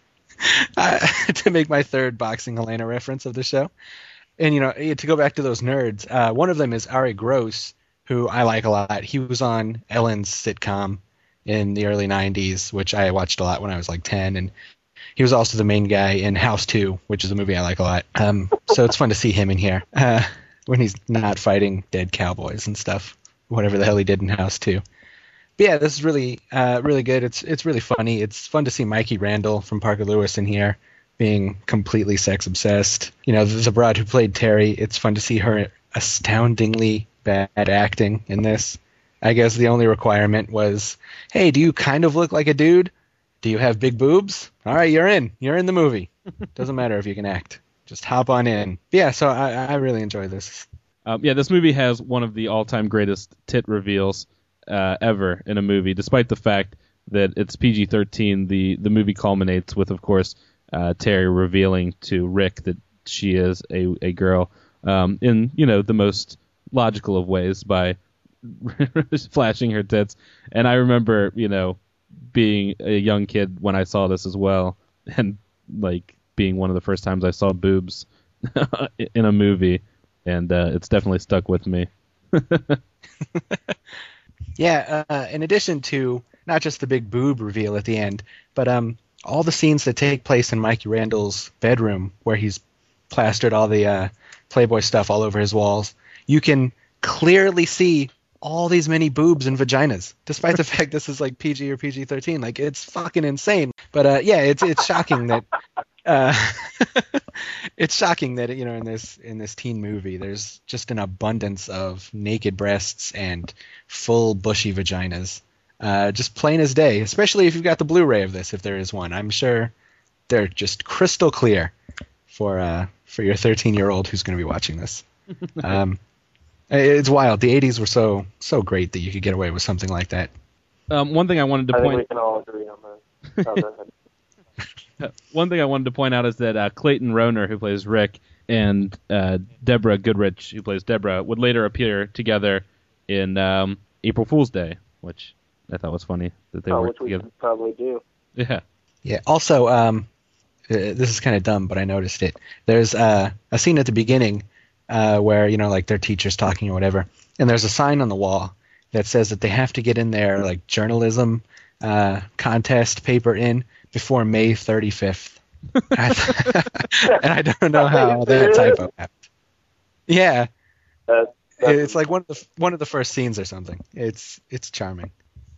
Speaker 7: uh, to make my third boxing Helena reference of the show. And you know, to go back to those nerds, uh, one of them is Ari Gross, who I like a lot. He was on Ellen's sitcom in the early nineties, which I watched a lot when I was like ten, and he was also the main guy in House two, which is a movie I like a lot. Um, so it's fun to see him in here uh, when he's not fighting dead cowboys and stuff, whatever the hell he did in House two. But yeah, this is really, uh, really good. It's it's really funny. It's fun to see Mikey Randall from Parker Lewis in here being completely sex obsessed. You know, the, the broad who played Terry, it's fun to see her astoundingly bad acting in this. I guess the only requirement was, hey, do you kind of look like a dude? Do you have big boobs? All right, you're in. You're in the movie. Doesn't matter if you can act. Just hop on in. Yeah, so I, I really enjoy this.
Speaker 6: Um, yeah, this movie has one of the all-time greatest tit reveals uh, ever in a movie, despite the fact that it's P G thirteen. The, the movie culminates with, of course, uh, Terry revealing to Rick that she is a, a girl um, in, you know, the most logical of ways by flashing her tits. And I remember, you know, being a young kid when I saw this as well, and like being one of the first times I saw boobs in a movie, and uh, it's definitely stuck with me.
Speaker 7: Yeah, uh, in addition to not just the big boob reveal at the end, but um, all the scenes that take place in Mikey Randall's bedroom, where he's plastered all the uh, Playboy stuff all over his walls, you can clearly see all these many boobs and vaginas, despite the fact this is like P G or P G thirteen. Like, it's fucking insane. But uh, yeah, it's it's shocking that uh, it's shocking that, you know, in this in this teen movie, there's just an abundance of naked breasts and full bushy vaginas. Uh, just plain as day, especially if you've got the Blu-ray of this, if there is one. I'm sure they're just crystal clear for uh, for your thirteen-year-old who's going to be watching this. um, it's wild. The eighties were so so great that you could get away with something like that.
Speaker 6: Um, one thing I wanted to
Speaker 9: I
Speaker 6: point.
Speaker 9: think we can all agree on that. Oh, go ahead.
Speaker 6: One thing I wanted to point out is that uh, Clayton Rohner, who plays Rick, and uh, Deborah Goodrich, who plays Deborah, would later appear together in um, April Fool's Day, which I thought was funny that they
Speaker 9: oh,
Speaker 6: were
Speaker 9: which we
Speaker 6: together.
Speaker 9: should probably do.
Speaker 6: Yeah.
Speaker 7: Yeah. Also, um, uh, this is kind of dumb, but I noticed it. There's uh, a scene at the beginning uh, where, you know, like their teacher's talking or whatever, and there's a sign on the wall that says that they have to get in their like journalism uh, contest paper in before May thirty-fifth. And I don't know how that typo happened. Yeah.
Speaker 9: Uh,
Speaker 7: it's like one of the one of the first scenes or something. It's it's charming.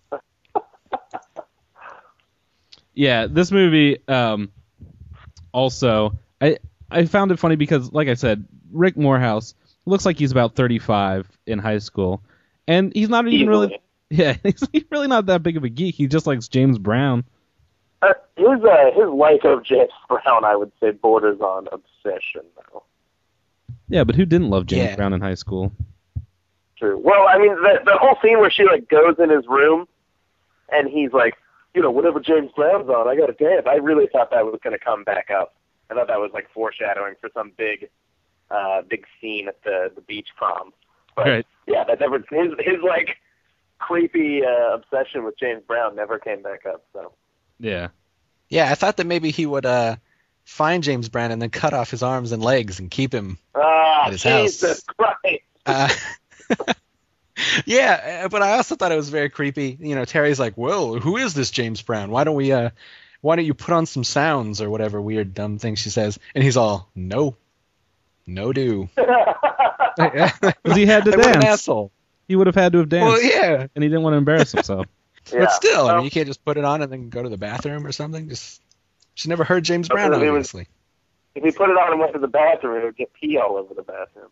Speaker 6: Yeah, this movie um, also I I found it funny because, like I said, Rick Morehouse looks like he's about thirty-five in high school, and he's not even really yeah he's really not that big of a geek. He just likes James Brown.
Speaker 9: Uh, his uh, his like of James Brown, I would say, borders on obsession, though.
Speaker 6: Yeah, but who didn't love James
Speaker 9: Yeah.
Speaker 6: Brown in high school?
Speaker 9: True. Well, I mean, the the whole scene where she like goes in his room, and he's like, you know, whatever James Brown's on, I got to dance. I really thought that was going to come back up. I thought that was like foreshadowing for some big, uh, big scene at the the beach prom. But
Speaker 6: Right.
Speaker 9: yeah, that never his his like creepy uh, obsession with James Brown never came back up. So.
Speaker 6: Yeah.
Speaker 7: Yeah, I thought that maybe he would uh, find James Brown and then cut off his arms and legs and keep him
Speaker 9: Ah,
Speaker 7: at his
Speaker 9: Jesus
Speaker 7: house.
Speaker 9: Christ.
Speaker 7: Uh, yeah, uh, but I also thought it was very creepy. You know, Terry's like, "Well, who is this James Brown? Why don't we? Uh, why don't you put on some sounds or whatever weird dumb thing she says?" And he's all, "No, no, do."
Speaker 6: Because he had to
Speaker 7: Like, what an
Speaker 6: dance.
Speaker 7: asshole.
Speaker 6: He would have had to have danced.
Speaker 7: Well, yeah.
Speaker 6: And he didn't want to embarrass himself.
Speaker 7: But still, I mean, you can't just put it on and then go to the bathroom or something. Just she never heard James Brown,
Speaker 9: If it was-
Speaker 7: obviously.
Speaker 9: If he put it on and went to the bathroom, it would get pee all over the bathroom.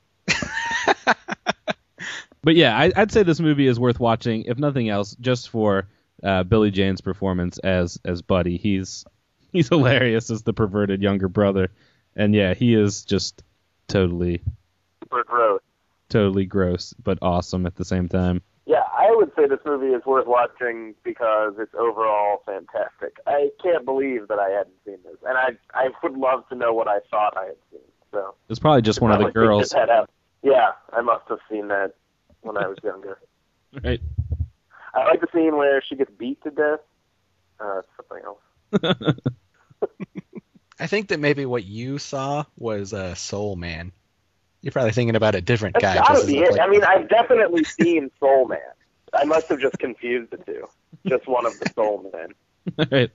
Speaker 6: But yeah, I, I'd say this movie is worth watching, if nothing else, just for uh, Billy Jane's performance as as Buddy. He's he's hilarious as the perverted younger brother, and yeah, he is just totally
Speaker 9: Super gross.
Speaker 6: totally gross, but awesome at the same time.
Speaker 9: Yeah, I would say this movie is worth watching because it's overall fantastic. I can't believe that I hadn't seen this, and I I would love to know what I thought I had seen. So
Speaker 6: It's probably just one of the
Speaker 9: Probably picked
Speaker 6: girls.
Speaker 9: his head out. Yeah, I must have seen that when I was younger.
Speaker 6: Right.
Speaker 9: I like the scene where she gets beat to death. Uh, something else.
Speaker 7: I think that maybe what you saw was uh, Soul Man. You're probably thinking about a different
Speaker 9: That's
Speaker 7: guy.
Speaker 9: gotta
Speaker 7: just as
Speaker 9: be
Speaker 7: a
Speaker 9: it.
Speaker 7: play-
Speaker 9: I mean, I've definitely seen Soul Man. I must have just confused the two. Just one of the Soul Men.
Speaker 6: Right.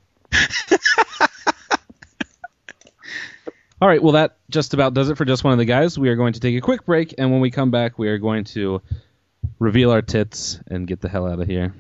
Speaker 6: All right, well, that just about does it for Just One of the Guys. We are going to take a quick break, and when we come back, we are going to reveal our tits and get the hell out of here.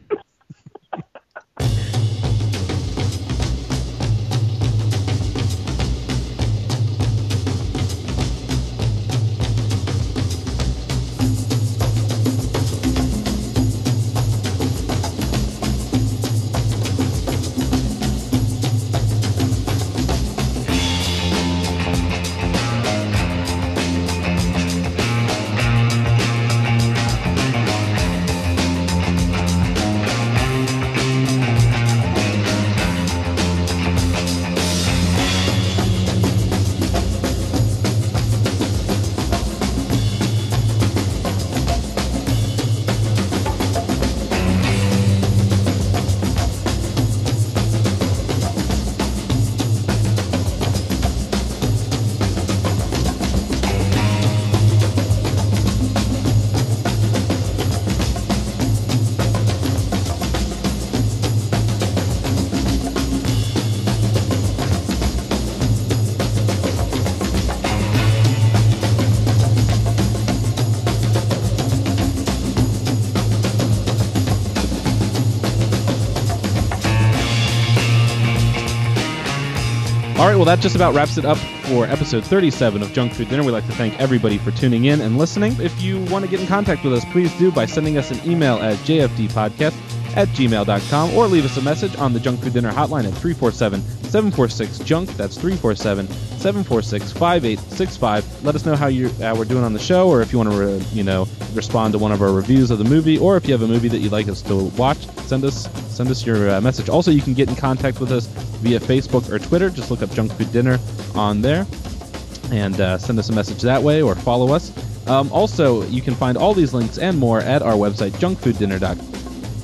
Speaker 6: All right, well, that just about wraps it up for episode thirty-seven of Junk Food Dinner. We'd like to thank everybody for tuning in and listening. If you want to get in contact with us, please do by sending us an email at j f d podcast at gmail dot com, or leave us a message on the Junk Food Dinner hotline at three four seven, seven four six, junk. That's three four seven, seven four six, five eight six five. Let us know how you how we're doing on the show, or if you want to re, you know respond to one of our reviews of the movie, or if you have a movie that you'd like us to watch, send us send us your uh, message. Also, you can get in contact with us via Facebook or Twitter. Just look up Junk Food Dinner on there and uh, send us a message that way, or follow us. Um, also, you can find all these links and more at our website, junk food dinner dot com.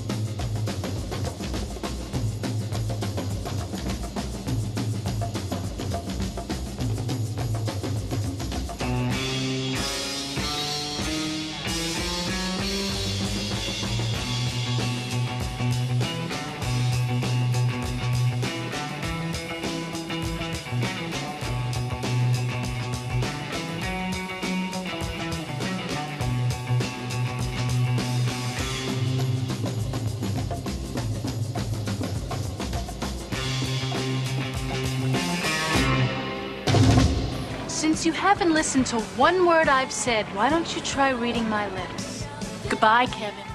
Speaker 21: Since you haven't listened to one word I've said, why don't you try reading my lips? Goodbye, Kevin.